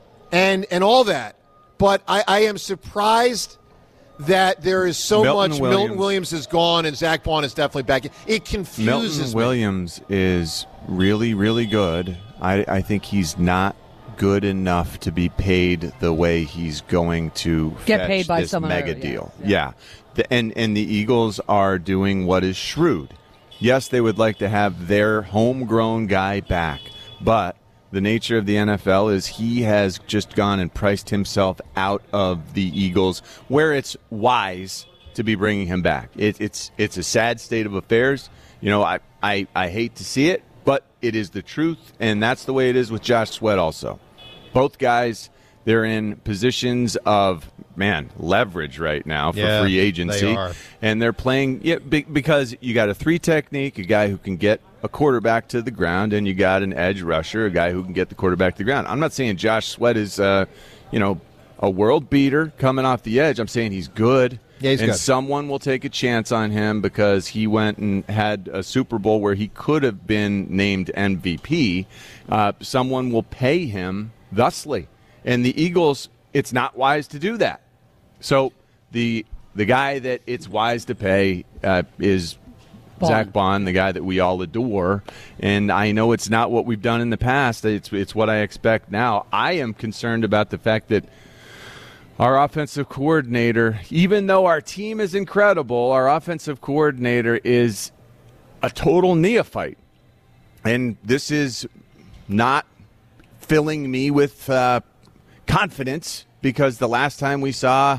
and and all that, but I, I am surprised that there is so Milton much Williams. Milton Williams is gone and Zach Baun is definitely back. It confuses Milton me. Williams is really, really good. I, I think he's not good enough to be paid the way he's going to Get fetch paid by this someone mega other, yeah. deal. Yeah. The, and, and the Eagles are doing what is shrewd. Yes, they would like to have their homegrown guy back, but the nature of the N F L is he has just gone and priced himself out of the Eagles where it's wise to be bringing him back. It, it's it's a sad state of affairs. You know, I, I, I hate to see it, but it is the truth, and that's the way it is with Josh Sweat also. Both guys, they're in positions of, man, leverage right now for Yeah, free agency. they are. And they're playing yeah, be- because you got a three technique, a guy who can get a quarterback to the ground, and you got an edge rusher, a guy who can get the quarterback to the ground. I'm not saying Josh Sweat is, uh, you know, a world beater coming off the edge. I'm saying he's good. Yeah, he's and good. someone will take a chance on him because he went and had a Super Bowl where he could have been named M V P. Uh, someone will pay him thusly. And the Eagles, it's not wise to do that. So the the guy that it's wise to pay uh, is Baun. Zach Baun, the guy that we all adore. And I know it's not what we've done in the past. It's it's what I expect now. I am concerned about the fact that our offensive coordinator, even though our team is incredible, our offensive coordinator is a total neophyte. And this is not filling me with uh, confidence because the last time we saw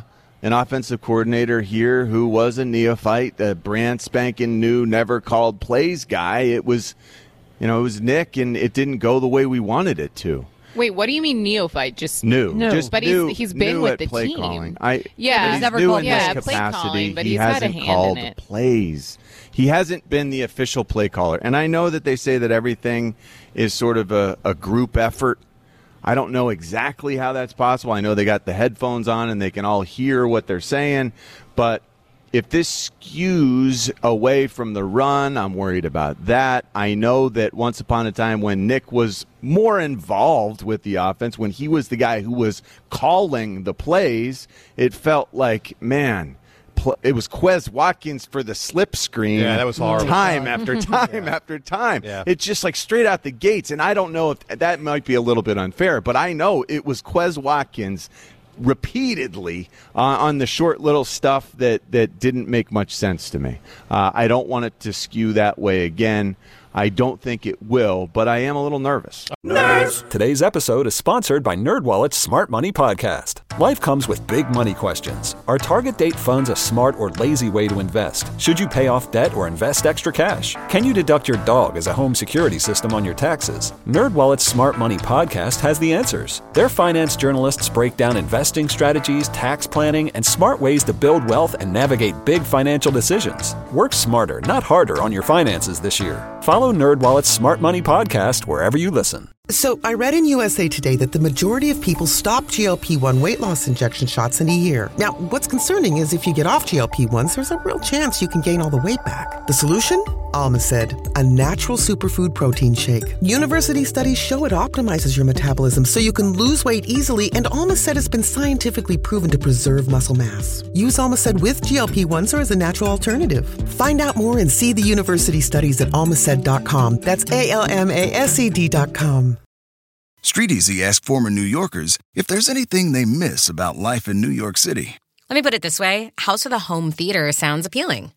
an offensive coordinator here who was a neophyte, a brand spanking new, never called plays guy. It was, you know, it was Nick, and it didn't go the way we wanted it to. Wait, what do you mean neophyte? Just new, no. just but new, he's he's been new with at the play team. Calling. I, yeah, he's, he's never new called in yeah, this play capacity. calling, but he he's had a hasn't hand called in it. plays. He hasn't been the official play caller, and I know that they say that everything is sort of a, a group effort. I don't know exactly how that's possible. I know they got the headphones on and they can all hear what they're saying, but if this skews away from the run, I'm worried about that. I know that once upon a time when Nick was more involved with the offense, when he was the guy who was calling the plays, it felt like, man, it was Quez Watkins for the slip screen. Yeah, that was horrible. Time after time yeah. after time. Yeah. It's just like straight out the gates, and I don't know if that might be a little bit unfair, but I know it was Quez Watkins repeatedly uh, on the short little stuff that, that didn't make much sense to me. Uh, I don't want it to skew that way again. I don't think it will, but I am a little nervous. Nerds! Today's episode is sponsored by NerdWallet's Smart Money Podcast. Life comes with big money questions. Are target date funds a smart or lazy way to invest? Should you pay off debt or invest extra cash? Can you deduct your dog as a home security system on your taxes? NerdWallet's Smart Money Podcast has the answers. Their finance journalists break down investing strategies, tax planning, and smart ways to build wealth and navigate big financial decisions. Work smarter, not harder on your finances this year. Follow NerdWallet's Smart Money Podcast wherever you listen. So I read in U S A Today that the majority of people stop G L P one weight loss injection shots in a year. Now, what's concerning is if you get off G L P ones, there's a real chance you can gain all the weight back. The solution? Almacid, a natural superfood protein shake. University studies show it optimizes your metabolism so you can lose weight easily, and Almacid has been scientifically proven to preserve muscle mass. Use Almacid with G L P ones or as a natural alternative. Find out more and see the university studies at almacid dot com. That's A L M A S E D dot com. StreetEasy asked former New Yorkers if there's anything they miss about life in New York City. Let me put it this way. House with a home theater sounds appealing.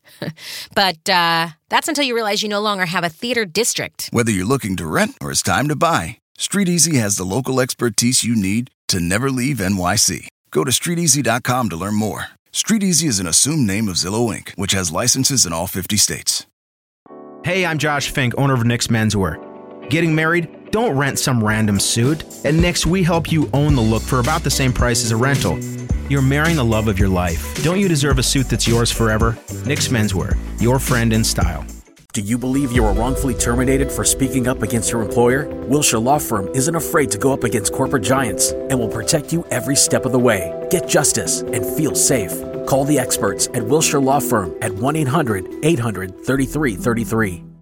But uh, that's until you realize you no longer have a theater district. Whether you're looking to rent or it's time to buy, StreetEasy has the local expertise you need to never leave N Y C. Go to street easy dot com to learn more. StreetEasy is an assumed name of Zillow Incorporated, which has licenses in all fifty states. Hey, I'm Josh Fink, owner of Nick's Menswear. Getting married? Don't rent some random suit. At Nick's, we help you own the look for about the same price as a rental. You're marrying the love of your life. Don't you deserve a suit that's yours forever? Nick's Menswear, your friend in style. Do you believe you were wrongfully terminated for speaking up against your employer? Wilshire Law Firm isn't afraid to go up against corporate giants and will protect you every step of the way. Get justice and feel safe. Call the experts at Wilshire Law Firm at one eight hundred eight hundred thirty-three thirty-three.